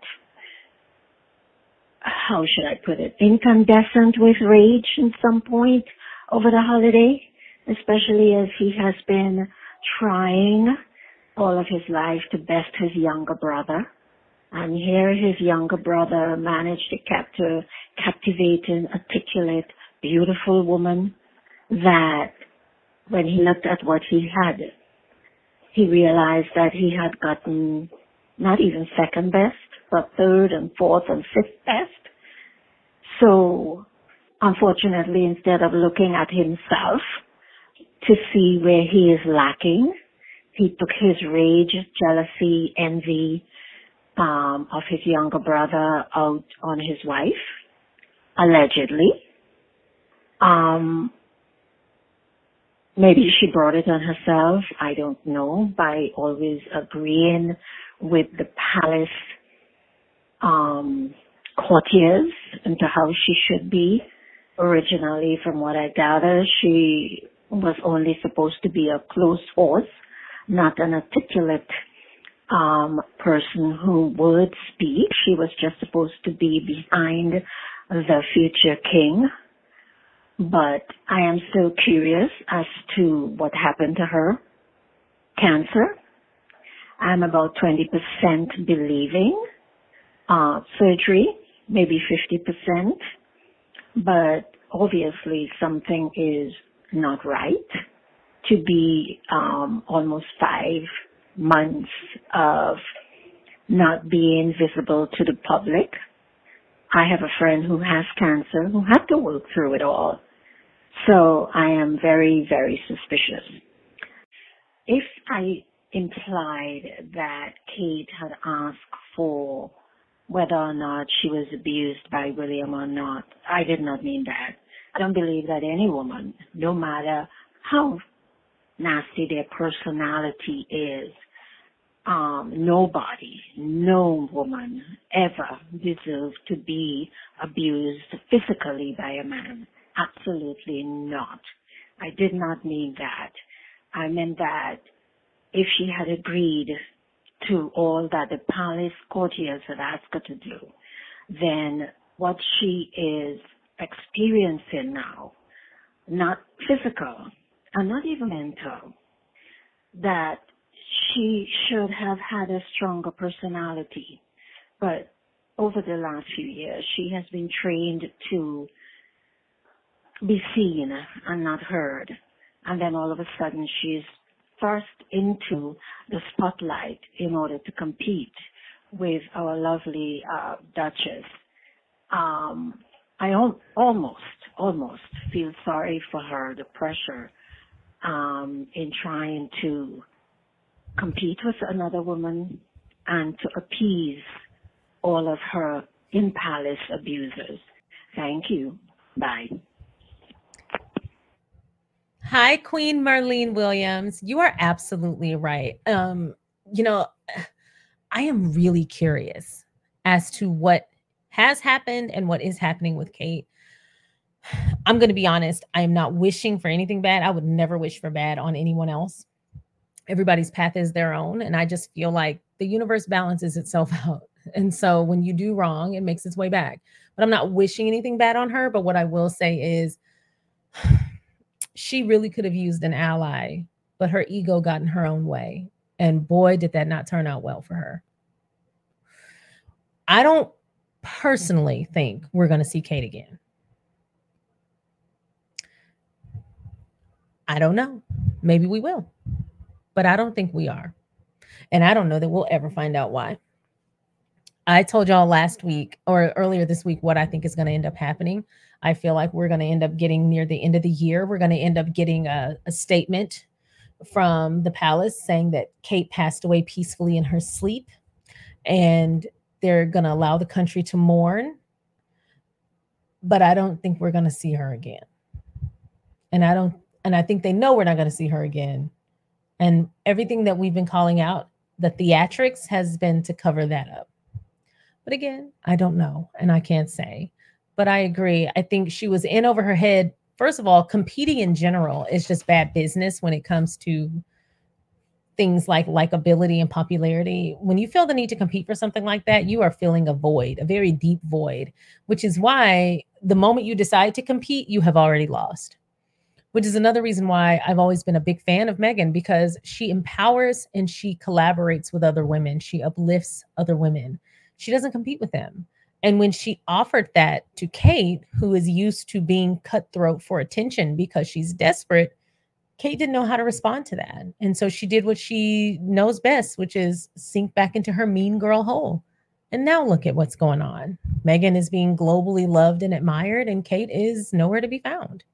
how should I put it, incandescent with rage at some point over the holiday, especially as he has been trying all of his life to best his younger brother. And here his younger brother managed to capture, captivate an articulate, beautiful woman that when he looked at what he had, he realized that he had gotten not even second best, but third and fourth and fifth best. So unfortunately, instead of looking at himself to see where he is lacking, he took his rage, jealousy, envy um, of his younger brother out on his wife, allegedly. Um, maybe she brought it on herself, I don't know, by always agreeing with the palace um, courtiers into how she should be. Originally, from what I gather, she was only supposed to be a close horse, not an articulate um, person who would speak. She was just supposed to be behind the future king. But I am still curious as to what happened to her. Cancer. I'm about twenty percent believing. Uh, surgery, maybe fifty percent. But obviously something is not right to be um, almost five months of not being visible to the public. I have a friend who has cancer who had to work through it all. So I am very, very suspicious. If I implied that Kate had asked for whether or not she was abused by William or not. I did not mean that. I don't believe that any woman, no matter how nasty their personality is, um, nobody, no woman ever deserves to be abused physically by a man. Absolutely not. I did not mean that. I meant that if she had agreed to all that the palace courtiers had asked her to do, then what she is experiencing now, not physical and not even mental, that she should have had a stronger personality. But over the last few years, she has been trained to be seen and not heard. And then all of a sudden she's thrust into the spotlight in order to compete with our lovely uh, Duchess. Um, I al- almost, almost feel sorry for her, the pressure um, in trying to compete with another woman and to appease all of her in-palace abusers. Thank you. Bye. Hi, Queen Marlene Williams. You are absolutely right. Um, you know, I am really curious as to what has happened and what is happening with Kate. I'm going to be honest. I am not wishing for anything bad. I would never wish for bad on anyone else. Everybody's path is their own. And I just feel like the universe balances itself out. And so when you do wrong, it makes its way back. But I'm not wishing anything bad on her. But what I will say is she really could have used an ally, but her ego got in her own way. And boy, did that not turn out well for her. I don't personally think we're going to see Kate again. I don't know. Maybe we will. But I don't think we are. And I don't know that we'll ever find out why. I told y'all last week or earlier this week what I think is going to end up happening. I feel like we're going to end up getting near the end of the year. We're going to end up getting a, a statement from the palace saying that Kate passed away peacefully in her sleep. And they're going to allow the country to mourn. But I don't think we're going to see her again. And I don't, and I think they know we're not going to see her again. And everything that we've been calling out, the theatrics, has been to cover that up. But again, I don't know, and I can't say. But I agree. I think she was in over her head. First of all, competing in general is just bad business when it comes to things like likability and popularity. When you feel the need to compete for something like that, you are filling a void, a very deep void, which is why the moment you decide to compete, you have already lost. Which is another reason why I've always been a big fan of Meghan, because she empowers and she collaborates with other women. She uplifts other women. She doesn't compete with them. And when she offered that to Kate, who is used to being cutthroat for attention because she's desperate, Kate didn't know how to respond to that. And so she did what she knows best, which is sink back into her mean girl hole. And now look at what's going on. Meghan is being globally loved and admired, and Kate is nowhere to be found.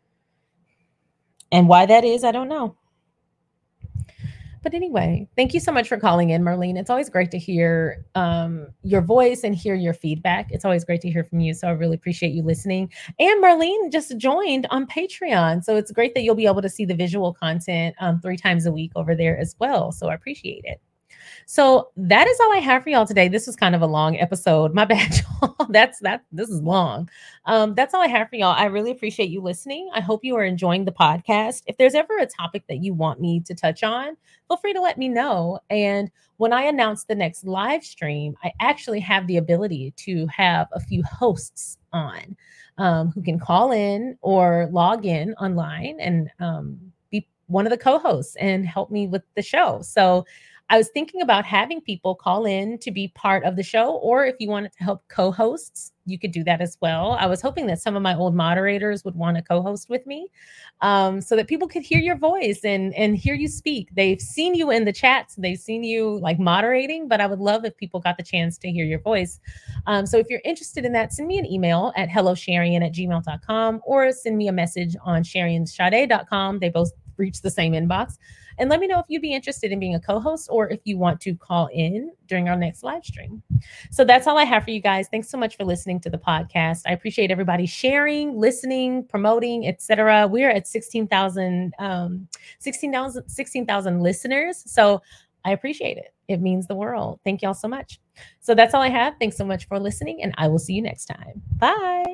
And why that is, I don't know. But anyway, thank you so much for calling in, Marlene. It's always great to hear um, your voice and hear your feedback. It's always great to hear from you. So I really appreciate you listening. And Marlene just joined on Patreon. So it's great that you'll be able to see the visual content um, three times a week over there as well. So I appreciate it. So that is all I have for y'all today. This was kind of a long episode. My bad, y'all. That's that. This is long. Um, that's all I have for y'all. I really appreciate you listening. I hope you are enjoying the podcast. If there's ever a topic that you want me to touch on, feel free to let me know. And when I announce the next live stream, I actually have the ability to have a few hosts on um, who can call in or log in online and um, be one of the co-hosts and help me with the show. So I was thinking about having people call in to be part of the show, or if you wanted to help co-hosts, you could do that as well. I was hoping that some of my old moderators would want to co-host with me um, so that people could hear your voice and, and hear you speak. They've seen you in the chats. They've seen you like moderating, but I would love if people got the chance to hear your voice. Um, so if you're interested in that, send me an email at hello sharian at gmail dot com or send me a message on sharian shade dot com. They both reach the same inbox. And let me know if you'd be interested in being a co-host or if you want to call in during our next live stream. So that's all I have for you guys. Thanks so much for listening to the podcast. I appreciate everybody sharing, listening, promoting, et cetera. We're at sixteen thousand um, sixteen thousand sixteen thousand listeners. So I appreciate it. It means the world. Thank y'all so much. So that's all I have. Thanks so much for listening, and I will see you next time. Bye.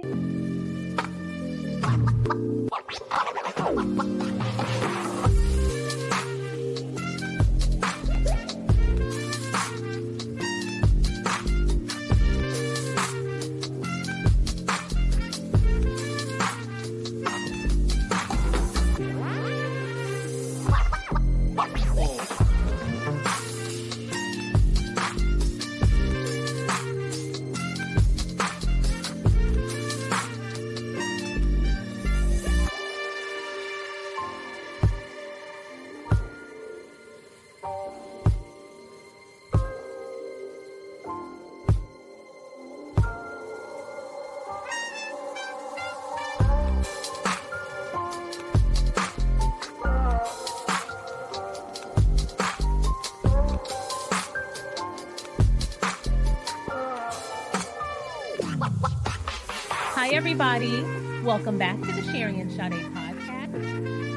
Hi, everybody. Welcome back to the Sherry and Sade podcast.